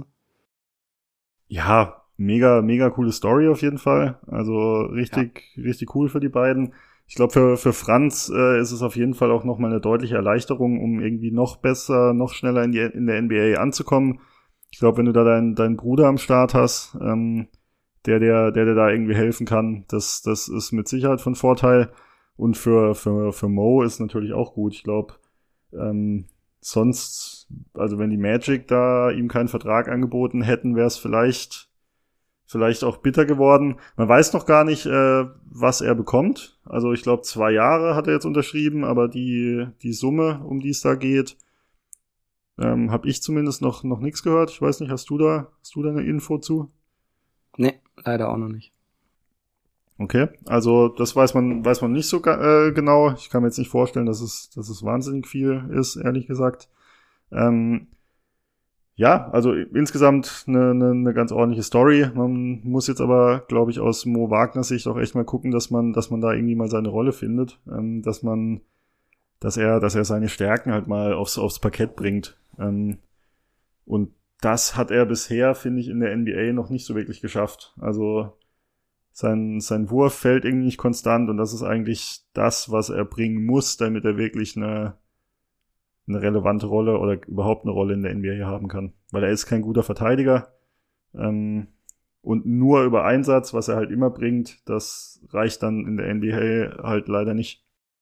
Ja, mega, mega coole Story auf jeden Fall. Also richtig, ja. richtig cool für die beiden. Ich glaube, für für Franz äh, ist es auf jeden Fall auch nochmal eine deutliche Erleichterung, um irgendwie noch besser, noch schneller in die in der N B A anzukommen. Ich glaube, wenn du da deinen deinen Bruder am Start hast, ähm, der, der, der, der da irgendwie helfen kann, das, das ist mit Sicherheit von Vorteil. Und für, für, für Mo ist natürlich auch gut. Ich glaube, ähm, sonst, also wenn die Magic da ihm keinen Vertrag angeboten hätten, wäre es vielleicht, vielleicht auch bitter geworden. Man weiß noch gar nicht, äh, was er bekommt. Also ich glaube, zwei Jahre hat er jetzt unterschrieben, aber die, die Summe, um die es da geht, ähm, habe ich zumindest noch, noch nichts gehört. Ich weiß nicht, hast du da, hast du da eine Info zu? Nee, leider auch noch nicht. Okay, also das weiß man weiß man nicht so äh, genau. Ich kann mir jetzt nicht vorstellen, dass es dass es wahnsinnig viel ist, ehrlich gesagt. Ähm, ja, also insgesamt eine, eine, eine ganz ordentliche Story. Man muss jetzt aber, glaube ich, aus Mo Wagners Sicht auch echt mal gucken, dass man dass man da irgendwie mal seine Rolle findet, ähm, dass man dass er dass er seine Stärken halt mal aufs aufs Parkett bringt. Ähm, und das hat er bisher, finde ich, in der N B A noch nicht so wirklich geschafft. Also sein sein Wurf fällt irgendwie nicht konstant und das ist eigentlich das, was er bringen muss, damit er wirklich eine eine relevante Rolle oder überhaupt eine Rolle in der N B A haben kann. Weil er ist kein guter Verteidiger ähm, und nur über Einsatz, was er halt immer bringt, das reicht dann in der N B A halt leider nicht.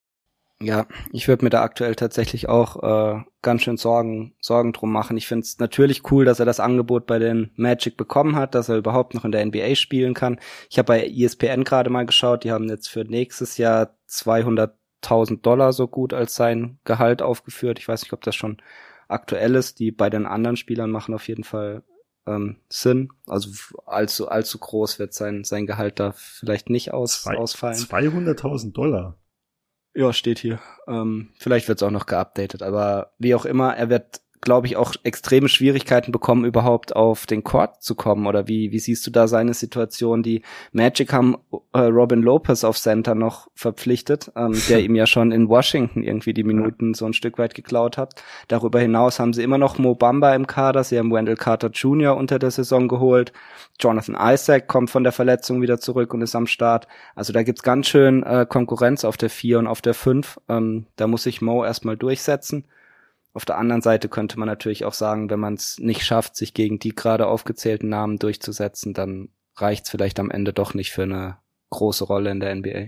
Ja, ich würde mir da aktuell tatsächlich auch äh, ganz schön Sorgen Sorgen drum machen. Ich finde es natürlich cool, dass er das Angebot bei den Magic bekommen hat, dass er überhaupt noch in der N B A spielen kann. Ich habe bei E S P N gerade mal geschaut, die haben jetzt für nächstes Jahr zweihunderttausend Dollar so gut als sein Gehalt aufgeführt. Ich weiß nicht, ob das schon aktuell ist. Die bei den anderen Spielern machen auf jeden Fall ähm, Sinn. Also allzu allzu groß wird sein sein Gehalt da vielleicht nicht aus, Zwei, ausfallen. zweihunderttausend Dollar? Ja, steht hier. Ähm, vielleicht wird's auch noch geupdatet, aber wie auch immer, er wird, glaube ich, auch extreme Schwierigkeiten bekommen, überhaupt auf den Court zu kommen. Oder wie wie siehst du da seine Situation? Die Magic haben äh, Robin Lopez auf Center noch verpflichtet, ähm, der ihm ja schon in Washington irgendwie die Minuten so ein Stück weit geklaut hat. Darüber hinaus haben sie immer noch Mo Bamba im Kader. Sie haben Wendell Carter Junior unter der Saison geholt. Jonathan Isaac kommt von der Verletzung wieder zurück und ist am Start. Also da gibt's ganz schön äh, Konkurrenz auf der vier und auf der fünf. Ähm, da muss sich Mo erstmal durchsetzen. Auf der anderen Seite könnte man natürlich auch sagen, wenn man es nicht schafft, sich gegen die gerade aufgezählten Namen durchzusetzen, dann reicht's vielleicht am Ende doch nicht für eine große Rolle in der N B A.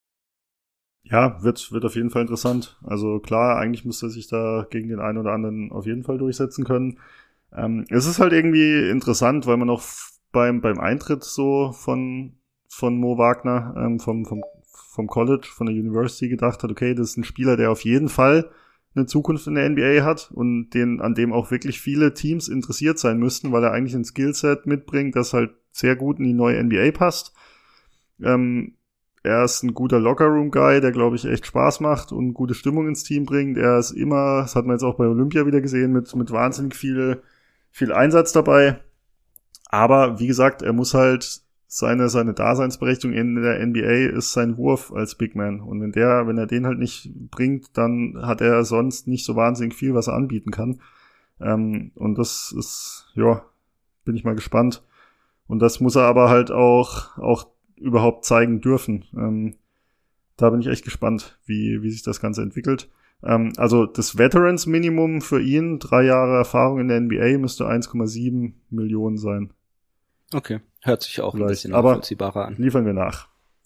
Ja, wird wird auf jeden Fall interessant. Also klar, eigentlich müsste er sich da gegen den einen oder anderen auf jeden Fall durchsetzen können. Ähm, es ist halt irgendwie interessant, weil man auch beim beim Eintritt so von von Mo Wagner ähm, vom vom vom College, von der University gedacht hat, okay, das ist ein Spieler, der auf jeden Fall eine Zukunft in der N B A hat und den an dem auch wirklich viele Teams interessiert sein müssten, weil er eigentlich ein Skillset mitbringt, das halt sehr gut in die neue N B A passt. Ähm, er ist ein guter Lockerroom-Guy, der, glaube ich, echt Spaß macht und gute Stimmung ins Team bringt. Er ist immer, das hat man jetzt auch bei Olympia wieder gesehen, mit mit wahnsinnig viel viel Einsatz dabei. Aber wie gesagt, er muss halt seine seine Daseinsberechtigung in der N B A ist sein Wurf als Big Man. Und wenn der, wenn er den halt nicht bringt, dann hat er sonst nicht so wahnsinnig viel, was er anbieten kann. Ähm, und das ist, ja, bin ich mal gespannt. Und das muss er aber halt auch auch überhaupt zeigen dürfen. Ähm, da bin ich echt gespannt, wie wie sich das Ganze entwickelt. Ähm, also das Veterans-Minimum für ihn, drei Jahre Erfahrung in der N B A, müsste eins Komma sieben Millionen sein. Okay, hört sich auch Vielleicht, ein bisschen aber nachvollziehbarer an. Liefern wir nach.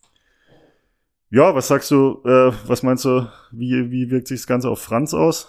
Ja, was sagst du, äh, was meinst du, wie wie wirkt sich das Ganze auf Franz aus?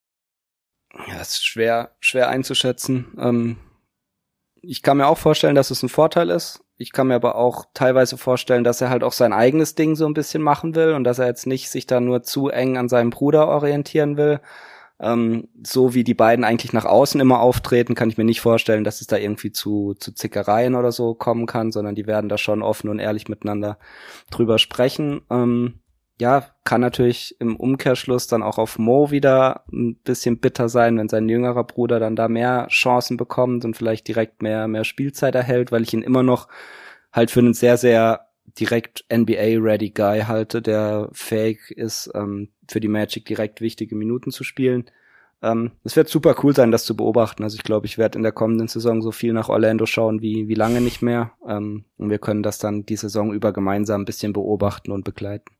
Ja, ist schwer, schwer einzuschätzen. Ähm, ich kann mir auch vorstellen, dass es ein Vorteil ist. Ich kann mir aber auch teilweise vorstellen, dass er halt auch sein eigenes Ding so ein bisschen machen will und dass er jetzt nicht sich da nur zu eng an seinem Bruder orientieren will. Ähm, so wie die beiden eigentlich nach außen immer auftreten, kann ich mir nicht vorstellen, dass es da irgendwie zu zu Zickereien oder so kommen kann, sondern die werden da schon offen und ehrlich miteinander drüber sprechen. Ähm, ja, kann natürlich im Umkehrschluss dann auch auf Mo wieder ein bisschen bitter sein, wenn sein jüngerer Bruder dann da mehr Chancen bekommt und vielleicht direkt mehr mehr Spielzeit erhält, weil ich ihn immer noch halt für einen sehr, sehr direkt N B A-ready Guy halte, der fähig ist, ähm, für die Magic direkt wichtige Minuten zu spielen. Ähm, es wird super cool sein, das zu beobachten. Also ich glaube, ich werde in der kommenden Saison so viel nach Orlando schauen wie wie lange nicht mehr. Ähm, und wir können das dann die Saison über gemeinsam ein bisschen beobachten und begleiten.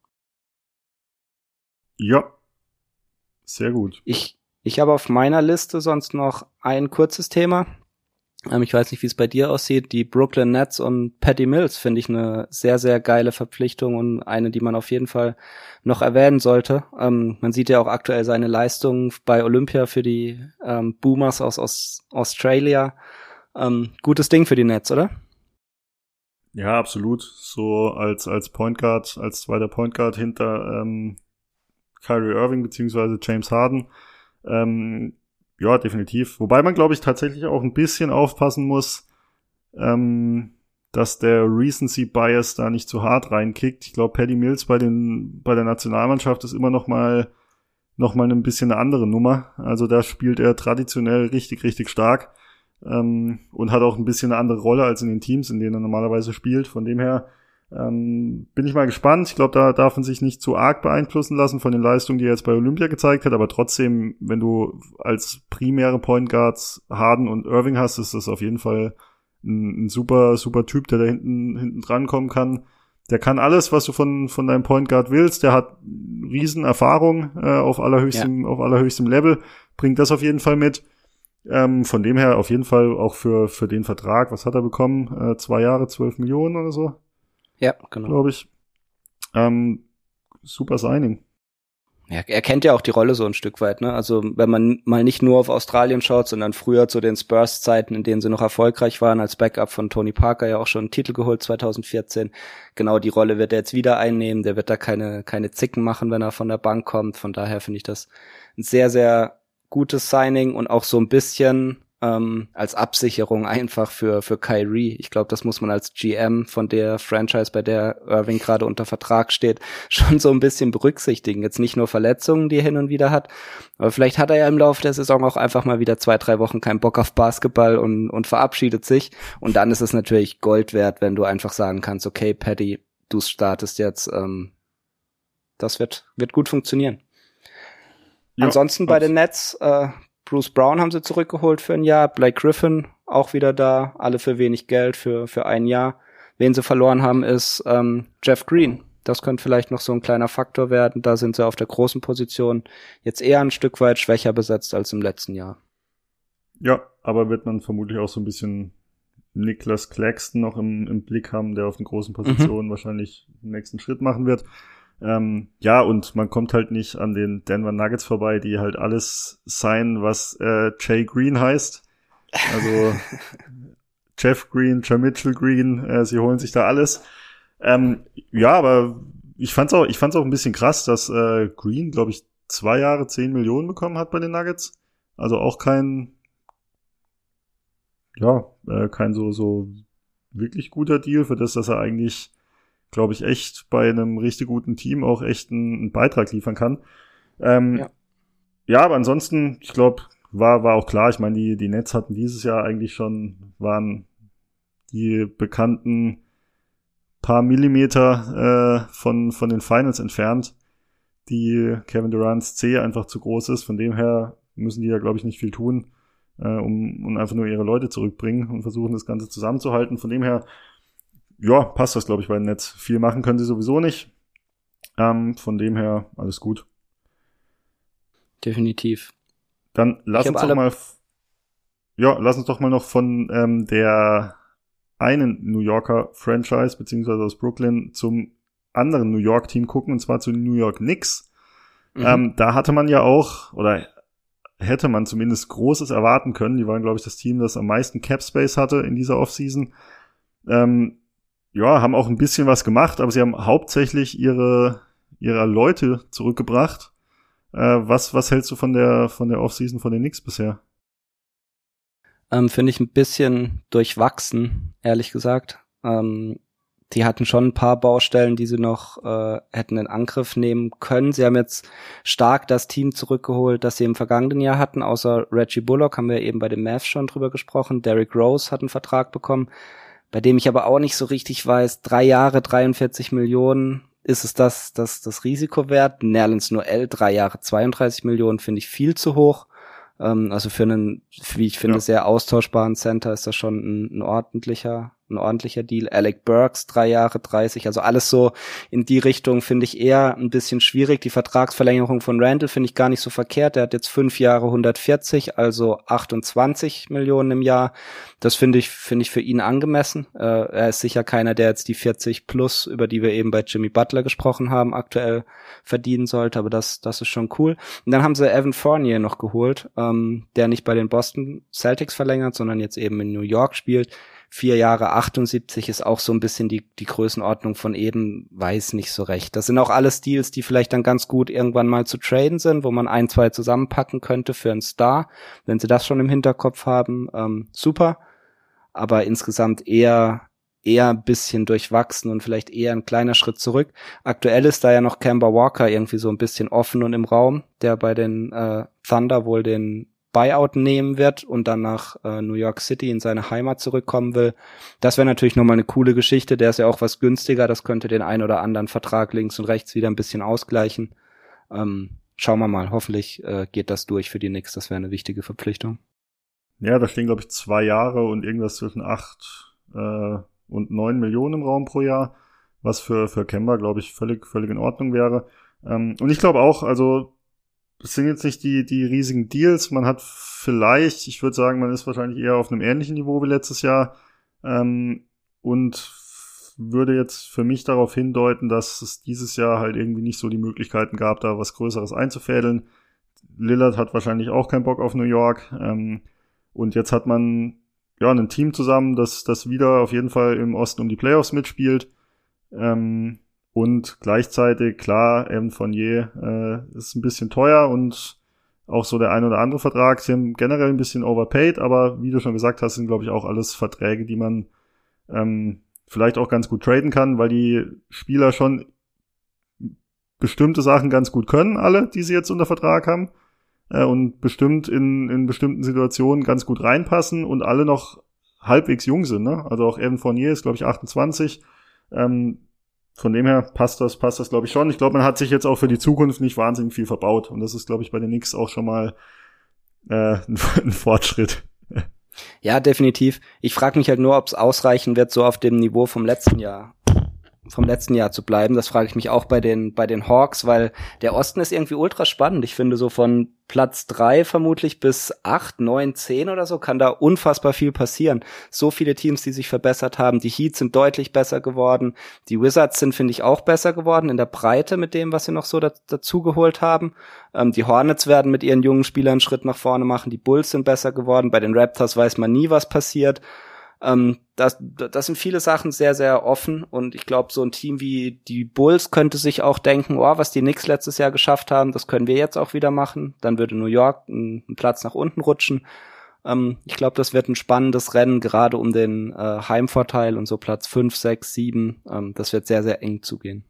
Ja, sehr gut. Ich ich habe auf meiner Liste sonst noch ein kurzes Thema. Ähm, ich weiß nicht, wie es bei dir aussieht. Die Brooklyn Nets und Patty Mills finde ich eine sehr, sehr geile Verpflichtung und eine, die man auf jeden Fall noch erwähnen sollte. Ähm, man sieht ja auch aktuell seine Leistungen bei Olympia für die ähm, Boomers aus, aus Australia. Ähm, gutes Ding für die Nets, oder? Ja, absolut. So als als Point Guard, als zweiter Point Guard hinter ähm, Kyrie Irving beziehungsweise James Harden. Ähm, Ja, definitiv. Wobei man, glaube ich, tatsächlich auch ein bisschen aufpassen muss, ähm, dass der Recency Bias da nicht zu hart reinkickt. Ich glaube, Patty Mills bei den bei der Nationalmannschaft ist immer noch mal noch mal ein bisschen eine andere Nummer. Also da spielt er traditionell richtig, richtig stark ähm, und hat auch ein bisschen eine andere Rolle als in den Teams, in denen er normalerweise spielt. Von dem her Ähm, bin ich mal gespannt. Ich glaube, da darf man sich nicht zu arg beeinflussen lassen von den Leistungen, die er jetzt bei Olympia gezeigt hat. Aber trotzdem, wenn du als primäre Point Guards Harden und Irving hast, ist das auf jeden Fall ein, ein super, super Typ, der da hinten, hinten dran kommen kann. Der kann alles, was du von, von deinem Point Guard willst. Der hat riesen Erfahrung äh, auf allerhöchstem, ja. auf allerhöchstem Level. Bringt das auf jeden Fall mit. Ähm, von dem her auf jeden Fall auch für, für den Vertrag. Was hat er bekommen? Äh, zwei Jahre, zwölf Millionen oder so? Ja, genau. Glaube ich. Ähm, super Signing. Ja, er kennt ja auch die Rolle so ein Stück weit, ne? Also wenn man mal nicht nur auf Australien schaut, sondern früher zu den Spurs-Zeiten, in denen sie noch erfolgreich waren, als Backup von Tony Parker ja auch schon einen Titel geholt zwanzig vierzehn. Genau die Rolle wird er jetzt wieder einnehmen. Der wird da keine keine Zicken machen, wenn er von der Bank kommt. Von daher finde ich das ein sehr, sehr gutes Signing und auch so ein bisschen Ähm, als Absicherung einfach für für Kyrie. Ich glaube, das muss man als G M von der Franchise, bei der Irving gerade unter Vertrag steht, schon so ein bisschen berücksichtigen. Jetzt nicht nur Verletzungen, die er hin und wieder hat, aber vielleicht hat er ja im Laufe der Saison auch einfach mal wieder zwei, drei Wochen keinen Bock auf Basketball und und verabschiedet sich. Und dann ist es natürlich Gold wert, wenn du einfach sagen kannst, okay, Patty, du startest jetzt. Ähm, das wird wird gut funktionieren. Ja, ansonsten bei den Nets äh, Bruce Brown haben sie zurückgeholt für ein Jahr, Blake Griffin auch wieder da, alle für wenig Geld für für ein Jahr. Wen sie verloren haben, ist ähm, Jeff Green. Das könnte vielleicht noch so ein kleiner Faktor werden. Da sind sie auf der großen Position jetzt eher ein Stück weit schwächer besetzt als im letzten Jahr. Ja, aber wird man vermutlich auch so ein bisschen Nicholas Claxton noch im, im Blick haben, der auf den großen Positionen mhm. wahrscheinlich den nächsten Schritt machen wird. Ähm, ja, und man kommt halt nicht an den Denver Nuggets vorbei, die halt alles sein, was äh, Jay Green heißt. Also Jeff Green, Jer Mitchell Green, äh, sie holen sich da alles. Ähm, ja, aber ich fand's auch, ich fand's auch ein bisschen krass, dass äh, Green, glaube ich, zwei Jahre zehn Millionen bekommen hat bei den Nuggets. Also auch kein, ja, äh, kein so so wirklich guter Deal für das, dass er eigentlich, glaube ich, echt bei einem richtig guten Team auch echt einen, einen Beitrag liefern kann. Ähm, ja. ja, aber ansonsten, ich glaube, war war auch klar. Ich meine, die die Nets hatten dieses Jahr eigentlich schon, waren die bekannten paar Millimeter äh, von von den Finals entfernt, die Kevin Durant's C einfach zu groß ist. Von dem her müssen die ja, glaube ich, nicht viel tun, äh, um, um einfach nur ihre Leute zurückbringen und versuchen, das Ganze zusammenzuhalten. Von dem her, ja, passt das, glaube ich, bei den Nets. Viel machen können sie sowieso nicht. Ähm, von dem her, alles gut. Definitiv. Dann lass uns doch mal, ja, lass uns doch mal noch von ähm, der einen New Yorker Franchise, beziehungsweise aus Brooklyn, zum anderen New York Team gucken, und zwar zu den New York Knicks. Mhm. Ähm, da hatte man ja auch, oder hätte man zumindest Großes erwarten können. Die waren, glaube ich, das Team, das am meisten Cap Space hatte in dieser Offseason. Ähm, ja, haben auch ein bisschen was gemacht, aber sie haben hauptsächlich ihre, ihre Leute zurückgebracht. Äh, was, was hältst du von der, von der Offseason von den Knicks bisher? Ähm, finde ich ein bisschen durchwachsen, ehrlich gesagt. Ähm, die hatten schon ein paar Baustellen, die sie noch äh, hätten in Angriff nehmen können. Sie haben jetzt stark das Team zurückgeholt, das sie im vergangenen Jahr hatten. Außer Reggie Bullock haben wir eben bei den Mavs schon drüber gesprochen. Derrick Rose hat einen Vertrag bekommen, bei dem ich aber auch nicht so richtig weiß, drei Jahre, dreiundvierzig Millionen, ist es das, das, das Risiko wert? Nerlens Noel, drei Jahre, zweiunddreißig Millionen, finde ich viel zu hoch. Ähm, also für einen, wie ich finde, ja. sehr austauschbaren Center ist das schon ein, ein ordentlicher, ein ordentlicher Deal. Alec Burks, drei Jahre, dreißig, also alles so in die Richtung finde ich eher ein bisschen schwierig. Die Vertragsverlängerung von Randle finde ich gar nicht so verkehrt. Der hat jetzt fünf Jahre hundertvierzig, also achtundzwanzig Millionen im Jahr. Das finde ich, finde ich für ihn angemessen. Äh, er ist sicher keiner, der jetzt die vierzig plus, über die wir eben bei Jimmy Butler gesprochen haben, aktuell verdienen sollte, aber das, das ist schon cool. Und dann haben sie Evan Fournier noch geholt, ähm, der nicht bei den Boston Celtics verlängert, sondern jetzt eben in New York spielt. Vier Jahre achtundsiebzig ist auch so ein bisschen die, die Größenordnung von eben, weiß nicht so recht. Das sind auch alles Deals, die vielleicht dann ganz gut irgendwann mal zu traden sind, wo man ein, zwei zusammenpacken könnte für einen Star. Wenn sie das schon im Hinterkopf haben, ähm, super. Aber insgesamt eher, eher ein bisschen durchwachsen und vielleicht eher ein kleiner Schritt zurück. Aktuell ist da ja noch Kemba Walker irgendwie so ein bisschen offen und im Raum, der bei den äh, Thunder wohl den Buyout nehmen wird und dann nach äh, New York City in seine Heimat zurückkommen will. Das wäre natürlich nochmal eine coole Geschichte. Der ist ja auch was günstiger. Das könnte den ein oder anderen Vertrag links und rechts wieder ein bisschen ausgleichen. Ähm, schauen wir mal. Hoffentlich äh, geht das durch für die Knicks. Das wäre eine wichtige Verpflichtung. Ja, da stehen, glaube ich, zwei Jahre und irgendwas zwischen acht äh, und neun Millionen im Raum pro Jahr, was für für Kemba, glaube ich, völlig völlig in Ordnung wäre. Ähm, und ich glaube auch, also es sind jetzt nicht die die riesigen Deals. Man hat vielleicht, ich würde sagen, man ist wahrscheinlich eher auf einem ähnlichen Niveau wie letztes Jahr, ähm, und würde jetzt für mich darauf hindeuten, dass es dieses Jahr halt irgendwie nicht so die Möglichkeiten gab, da was Größeres einzufädeln. Lillard hat wahrscheinlich auch keinen Bock auf New York, ähm, und jetzt hat man ja ein Team zusammen, das das wieder auf jeden Fall im Osten um die Playoffs mitspielt. Ähm, Und gleichzeitig, klar, Evan Fournier äh, ist ein bisschen teuer und auch so der ein oder andere Vertrag. Sie haben generell ein bisschen overpaid, aber wie du schon gesagt hast, sind, glaube ich, auch alles Verträge, die man ähm, vielleicht auch ganz gut traden kann, weil die Spieler schon bestimmte Sachen ganz gut können, alle, die sie jetzt unter Vertrag haben, äh, und bestimmt in in bestimmten Situationen ganz gut reinpassen und alle noch halbwegs jung sind. Ne? Also auch Evan Fournier ist, glaube ich, achtundzwanzig. Ähm, Von dem her passt das, passt das, glaube ich, schon. Ich glaube, man hat sich jetzt auch für die Zukunft nicht wahnsinnig viel verbaut. Und das ist, glaube ich, bei den Knicks auch schon mal äh, ein, ein Fortschritt. Ja, definitiv. Ich frage mich halt nur, ob es ausreichen wird, so auf dem Niveau vom letzten Jahr vom letzten Jahr zu bleiben. Das frage ich mich auch bei den bei den Hawks, weil der Osten ist irgendwie ultra spannend. Ich finde, so von Platz drei vermutlich bis acht, neun, zehn oder so kann da unfassbar viel passieren. So viele Teams, die sich verbessert haben. Die Heat sind deutlich besser geworden. Die Wizards sind, finde ich, auch besser geworden in der Breite mit dem, was sie noch so da, dazu geholt haben. Ähm, die Hornets werden mit ihren jungen Spielern einen Schritt nach vorne machen. Die Bulls sind besser geworden. Bei den Raptors weiß man nie, was passiert. Ähm, das, das sind viele Sachen sehr, sehr offen und ich glaube, so ein Team wie die Bulls könnte sich auch denken, oh, was die Knicks letztes Jahr geschafft haben, das können wir jetzt auch wieder machen. Dann würde New York einen, einen Platz nach unten rutschen. Ähm, ich glaube, das wird ein spannendes Rennen, gerade um den äh, Heimvorteil und so Platz fünf, sechs, sieben. Ähm, das wird sehr, sehr eng zugehen.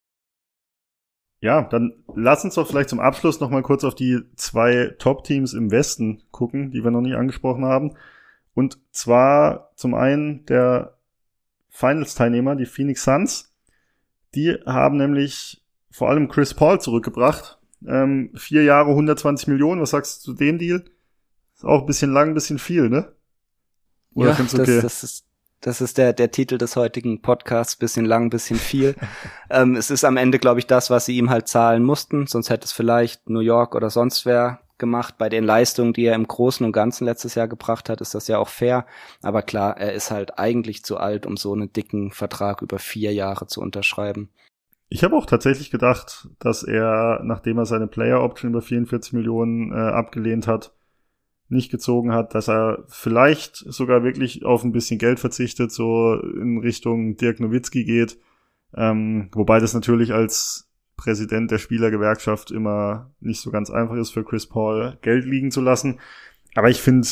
Ja, dann lass uns doch vielleicht zum Abschluss noch mal kurz auf die zwei Top-Teams im Westen gucken, die wir noch nicht angesprochen haben. Und zwar zum einen der Finals-Teilnehmer, die Phoenix Suns. Die haben nämlich vor allem Chris Paul zurückgebracht. Ähm, vier Jahre, hundertzwanzig Millionen. Was sagst du zu dem Deal? Ist auch ein bisschen lang, ein bisschen viel, ne? Oder ja, findest du das, okay? das ist das ist der der Titel des heutigen Podcasts. Bisschen lang, bisschen viel. ähm, es ist am Ende, glaube ich, das, was sie ihm halt zahlen mussten. Sonst hätte es vielleicht New York oder sonst wer gemacht. Bei den Leistungen, die er im Großen und Ganzen letztes Jahr gebracht hat, ist das ja auch fair. Aber klar, er ist halt eigentlich zu alt, um so einen dicken Vertrag über vier Jahre zu unterschreiben. Ich habe auch tatsächlich gedacht, dass er, nachdem er seine Player Option über vierundvierzig Millionen äh, abgelehnt hat, nicht gezogen hat, dass er vielleicht sogar wirklich auf ein bisschen Geld verzichtet, so in Richtung Dirk Nowitzki geht. Ähm, wobei das natürlich als Präsident der Spielergewerkschaft immer nicht so ganz einfach ist, für Chris Paul Geld liegen zu lassen. Aber ich finde,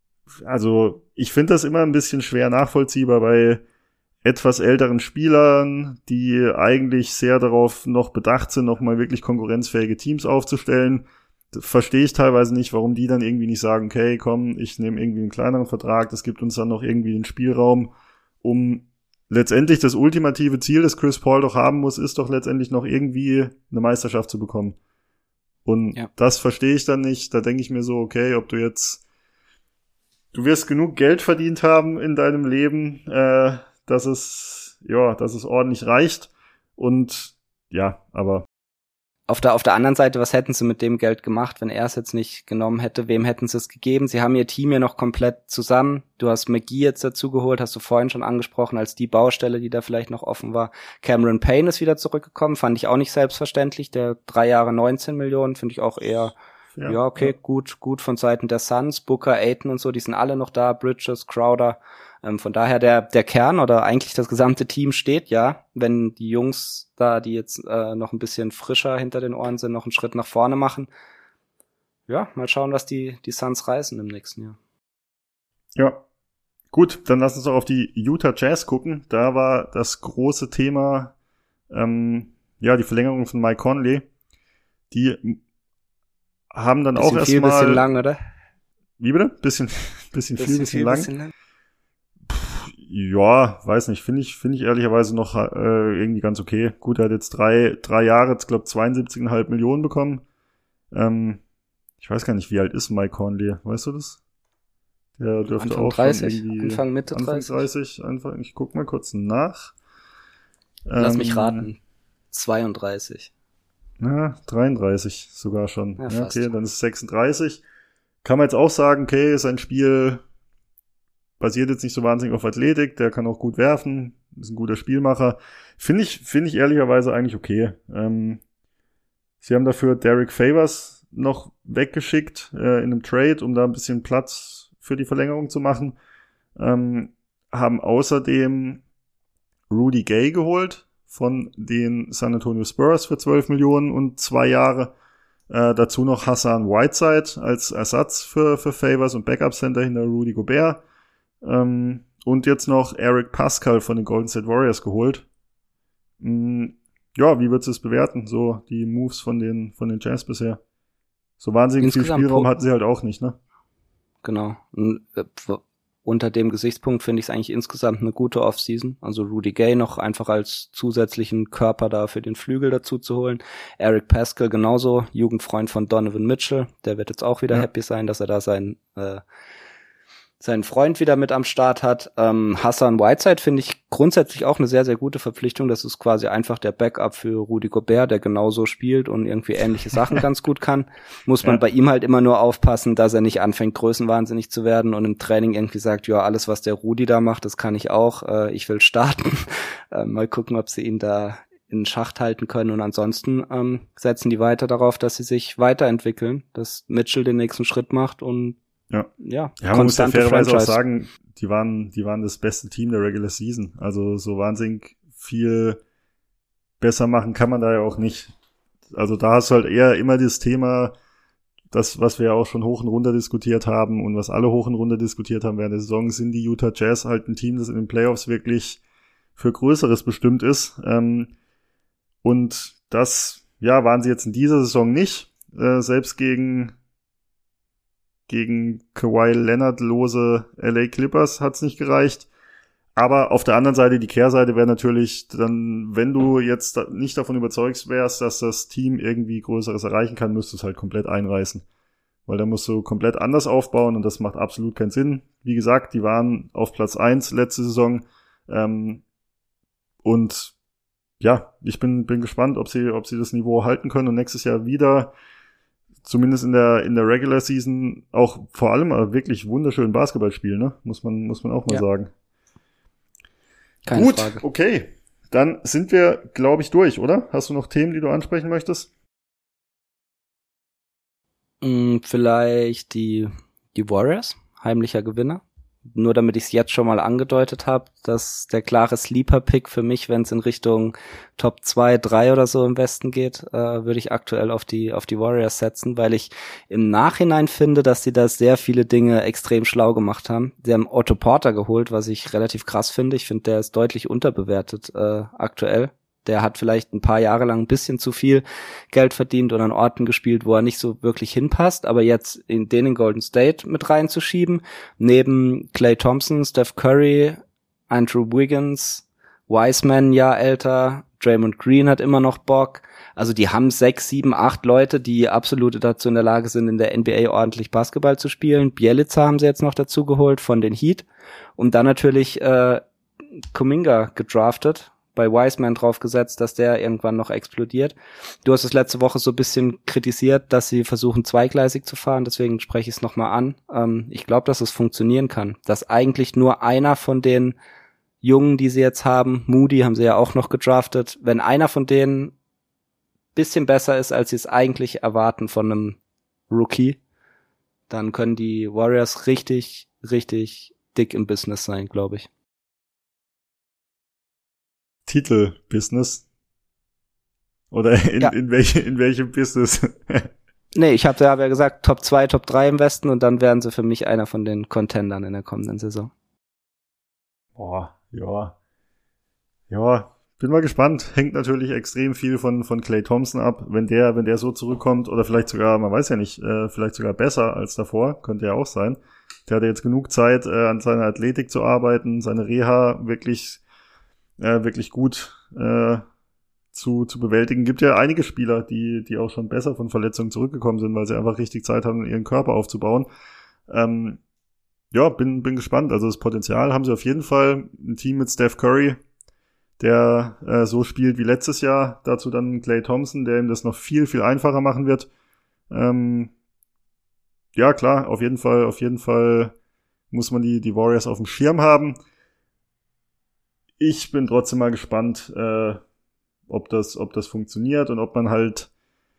also ich finde das immer ein bisschen schwer nachvollziehbar bei etwas älteren Spielern, die eigentlich sehr darauf noch bedacht sind, noch mal wirklich konkurrenzfähige Teams aufzustellen. Das verstehe ich teilweise nicht, warum die dann irgendwie nicht sagen, okay, komm, ich nehme irgendwie einen kleineren Vertrag, das gibt uns dann noch irgendwie den Spielraum, um letztendlich das ultimative Ziel, das Chris Paul doch haben muss, ist doch letztendlich noch irgendwie eine Meisterschaft zu bekommen. Und ja. Das verstehe ich dann nicht. Da denke ich mir so, okay, ob du jetzt, du wirst genug Geld verdient haben in deinem Leben, äh, dass es, ja, dass es ordentlich reicht. Und ja, aber Auf der, auf der anderen Seite, was hätten sie mit dem Geld gemacht, wenn er es jetzt nicht genommen hätte? Wem hätten sie es gegeben? Sie haben ihr Team ja noch komplett zusammen. Du hast McGee jetzt dazu geholt, hast du vorhin schon angesprochen, als die Baustelle, die da vielleicht noch offen war. Cameron Payne ist wieder zurückgekommen, fand ich auch nicht selbstverständlich. Der drei Jahre neunzehn Millionen, finde ich auch eher, ja, ja okay, ja. gut, gut von Seiten der Suns. Booker, Ayton und so, die sind alle noch da, Bridges, Crowder. Ähm, von daher der der Kern oder eigentlich das gesamte Team steht, ja, wenn die Jungs da, die jetzt äh, noch ein bisschen frischer hinter den Ohren sind, noch einen Schritt nach vorne machen. Ja, mal schauen, was die die Suns reißen im nächsten Jahr. Ja, gut, dann lass uns doch auf die Utah Jazz gucken. Da war das große Thema, ähm, ja, die Verlängerung von Mike Conley. Die haben dann bisschen auch erstmal... Bisschen viel, bisschen lang, oder? Wie bitte? Bisschen, bisschen, bisschen viel, bisschen, viel, lang. Bisschen lang. Ja, weiß nicht, finde ich, finde ich ehrlicherweise noch äh, irgendwie ganz okay. Gut, er hat jetzt drei, drei Jahre, jetzt glaube zweiundsiebzig Komma fünf Millionen bekommen. Ähm, ich weiß gar nicht, wie alt ist Mike Conley, weißt du das? Der dürfte Anfang auch dreißig, schon irgendwie Anfang Mitte Anfang dreißig. dreißig, Anfang, ich guck mal kurz nach. Lass ähm, mich raten, zweiunddreißig. Na, dreiunddreißig sogar schon. Ja, ja, okay, dann ist es sechsunddreißig. Kann man jetzt auch sagen, okay, sein Spiel basiert jetzt nicht so wahnsinnig auf Athletik, der kann auch gut werfen, ist ein guter Spielmacher. Finde ich, finde ich ehrlicherweise eigentlich okay. Ähm, sie haben dafür Derek Favors noch weggeschickt äh, in einem Trade, um da ein bisschen Platz für die Verlängerung zu machen. Ähm, haben außerdem Rudy Gay geholt von den San Antonio Spurs für zwölf Millionen und zwei Jahre. Äh, dazu noch Hassan Whiteside als Ersatz für, für Favors und Backup Center hinter Rudy Gobert. Ähm, und jetzt noch Eric Pascal von den Golden State Warriors geholt. Mm, ja, wie würdest du es bewerten, so die Moves von den von den Jazz bisher? So wahnsinnig Insgesamt viel Spielraum hatten sie halt auch nicht, ne? Genau. Und, äh, unter dem Gesichtspunkt finde ich es eigentlich insgesamt eine gute Offseason. Also Rudy Gay noch einfach als zusätzlichen Körper da für den Flügel dazu zu holen. Eric Pascal genauso, Jugendfreund von Donovan Mitchell. Der wird jetzt auch wieder ja. happy sein, dass er da sein äh, seinen Freund wieder mit am Start hat. Ähm, Hassan Whiteside finde ich grundsätzlich auch eine sehr, sehr gute Verpflichtung. Das ist quasi einfach der Backup für Rudy Gobert, der genauso spielt und irgendwie ähnliche Sachen ganz gut kann. Muss man ja. bei ihm halt immer nur aufpassen, dass er nicht anfängt, größenwahnsinnig zu werden und im Training irgendwie sagt, ja, alles, was der Rudy da macht, das kann ich auch. Äh, ich will starten. äh, mal gucken, ob sie ihn da in Schacht halten können. Und ansonsten ähm, setzen die weiter darauf, dass sie sich weiterentwickeln, dass Mitchell den nächsten Schritt macht und Ja, ja, ja man muss ja fairerweise auch sagen, die waren, die waren das beste Team der Regular Season. Also so wahnsinnig viel besser machen kann man da ja auch nicht. Also da hast du halt eher immer das Thema, das, was wir ja auch schon hoch und runter diskutiert haben und was alle hoch und runter diskutiert haben während der Saison, sind die Utah Jazz halt ein Team, das in den Playoffs wirklich für Größeres bestimmt ist. Ähm, und das, ja, waren sie jetzt in dieser Saison nicht. Äh, selbst gegen Gegen Kawhi Leonard-lose L A Clippers hat's nicht gereicht. Aber auf der anderen Seite, die Kehrseite wäre natürlich dann, wenn du jetzt nicht davon überzeugt wärst, dass das Team irgendwie Größeres erreichen kann, müsstest du es halt komplett einreißen. Weil da musst du komplett anders aufbauen und das macht absolut keinen Sinn. Wie gesagt, die waren auf Platz eins letzte Saison. Ähm, und ja, ich bin, bin gespannt, ob sie, ob sie das Niveau halten können und nächstes Jahr wieder zumindest in der in der Regular Season auch vor allem wirklich wunderschön Basketball spielen, ne? Muss man muss man auch mal ja. sagen. Keine Gut, Frage. Okay. Dann sind wir, glaube ich, durch, oder? Hast du noch Themen, die du ansprechen möchtest? Mm, vielleicht die die Warriors, heimlicher Gewinner. Nur damit ich es jetzt schon mal angedeutet habe, dass der klare Sleeper-Pick für mich, wenn es in Richtung Top zwei, drei oder so im Westen geht, äh, würde ich aktuell auf die auf die Warriors setzen, weil ich im Nachhinein finde, dass sie da sehr viele Dinge extrem schlau gemacht haben. Sie haben Otto Porter geholt, was ich relativ krass finde. Ich finde, der ist deutlich unterbewertet äh, aktuell. Der hat vielleicht ein paar Jahre lang ein bisschen zu viel Geld verdient und an Orten gespielt, wo er nicht so wirklich hinpasst. Aber jetzt in den in Golden State mit reinzuschieben, neben Klay Thompson, Steph Curry, Andrew Wiggins, Wiseman ein Jahr älter, Draymond Green hat immer noch Bock. Also die haben sechs, sieben, acht Leute, die absolut dazu in der Lage sind, in der N B A ordentlich Basketball zu spielen. Bjelica haben sie jetzt noch dazu geholt von den Heat. Und dann natürlich äh, Kuminga gedraftet, bei Wiseman drauf gesetzt, dass der irgendwann noch explodiert. Du hast es letzte Woche so ein bisschen kritisiert, dass sie versuchen, zweigleisig zu fahren, deswegen spreche ich es nochmal an. Ähm, ich glaube, dass es funktionieren kann, dass eigentlich nur einer von den Jungen, die sie jetzt haben, Moody haben sie ja auch noch gedraftet, wenn einer von denen bisschen besser ist, als sie es eigentlich erwarten von einem Rookie, dann können die Warriors richtig, richtig dick im Business sein, glaube ich. Titel-Business? Oder in, ja. in, welche, in welchem Business? Nee, ich habe ja gesagt, Top zwei, Top drei im Westen und dann wären sie für mich einer von den Contendern in der kommenden Saison. Boah, ja. Ja, bin mal gespannt. Hängt natürlich extrem viel von von Klay Thompson ab. Wenn der wenn der so zurückkommt oder vielleicht sogar, man weiß ja nicht, äh, vielleicht sogar besser als davor, könnte ja auch sein. Der hatte jetzt genug Zeit, äh, an seiner Athletik zu arbeiten, seine Reha wirklich äh, wirklich gut äh, zu zu bewältigen. Gibt ja einige Spieler, die die auch schon besser von Verletzungen zurückgekommen sind, weil sie einfach richtig Zeit haben, ihren Körper aufzubauen. Ähm, ja, bin bin gespannt. Also das Potenzial haben sie auf jeden Fall. Ein Team mit Steph Curry, der äh, so spielt wie letztes Jahr. Dazu dann Klay Thompson, der ihm das noch viel, viel einfacher machen wird. Ähm, ja, klar, auf jeden Fall, auf jeden Fall muss man die die Warriors auf dem Schirm haben. Ich bin trotzdem mal gespannt, äh, ob das, ob das funktioniert und ob man halt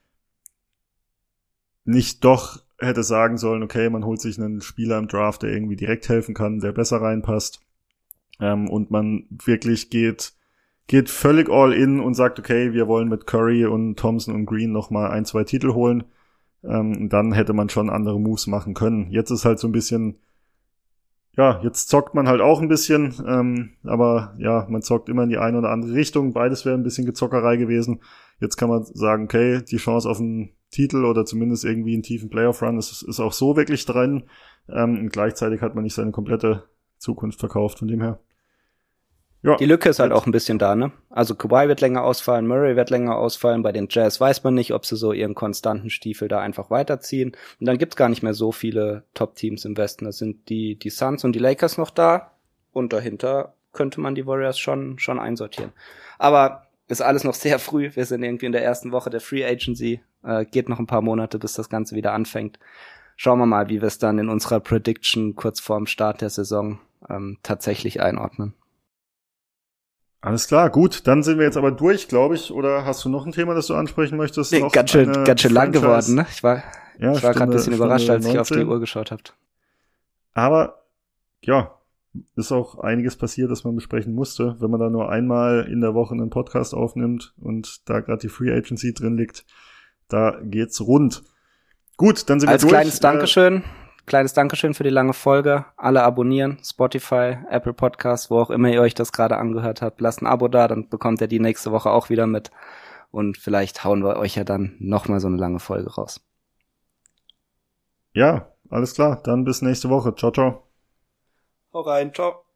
nicht doch hätte sagen sollen, okay, man holt sich einen Spieler im Draft, der irgendwie direkt helfen kann, der besser reinpasst. Ähm, und man wirklich geht, geht völlig all in und sagt, okay, wir wollen mit Curry und Thompson und Green nochmal ein, zwei Titel holen. Ähm, dann hätte man schon andere Moves machen können. Jetzt ist halt so ein bisschen, ja, jetzt zockt man halt auch ein bisschen, ähm, aber ja, man zockt immer in die eine oder andere Richtung. Beides wäre ein bisschen Gezockerei gewesen. Jetzt kann man sagen, okay, die Chance auf einen Titel oder zumindest irgendwie einen tiefen Playoff-Run ist, ist auch so wirklich drin. Ähm, und gleichzeitig hat man nicht seine komplette Zukunft verkauft, von dem her. Ja, die Lücke ist halt auch ein bisschen da, ne? Also Kawhi wird länger ausfallen, Murray wird länger ausfallen. Bei den Jazz weiß man nicht, ob sie so ihren konstanten Stiefel da einfach weiterziehen. Und dann gibt's gar nicht mehr so viele Top-Teams im Westen. Da sind die die Suns und die Lakers noch da. Und dahinter könnte man die Warriors schon schon einsortieren. Aber ist alles noch sehr früh. Wir sind irgendwie in der ersten Woche der Free Agency. Äh, geht noch ein paar Monate, bis das Ganze wieder anfängt. Schauen wir mal, wie wir es dann in unserer Prediction kurz vorm Start der Saison ähm, tatsächlich einordnen. Alles klar, gut, dann sind wir jetzt aber durch, glaube ich. Oder hast du noch ein Thema, das du ansprechen möchtest? Nee, ganz schön, ganz schön lang geworden, ne? Ich war, ja, ich war gerade ein bisschen Stunde überrascht, als neunzehn. ich auf die Uhr geschaut habe. Aber, ja, ist auch einiges passiert, das man besprechen musste. Wenn man da nur einmal in der Woche einen Podcast aufnimmt und da gerade die Free Agency drin liegt, da geht's rund. Gut, dann sind Als wir durch. Als kleines Dankeschön. Kleines Dankeschön für die lange Folge. Alle abonnieren, Spotify, Apple Podcasts, wo auch immer ihr euch das gerade angehört habt. Lasst ein Abo da, dann bekommt ihr die nächste Woche auch wieder mit. Und vielleicht hauen wir euch ja dann nochmal so eine lange Folge raus. Ja, alles klar. Dann bis nächste Woche. Ciao, ciao. Hau rein, ciao.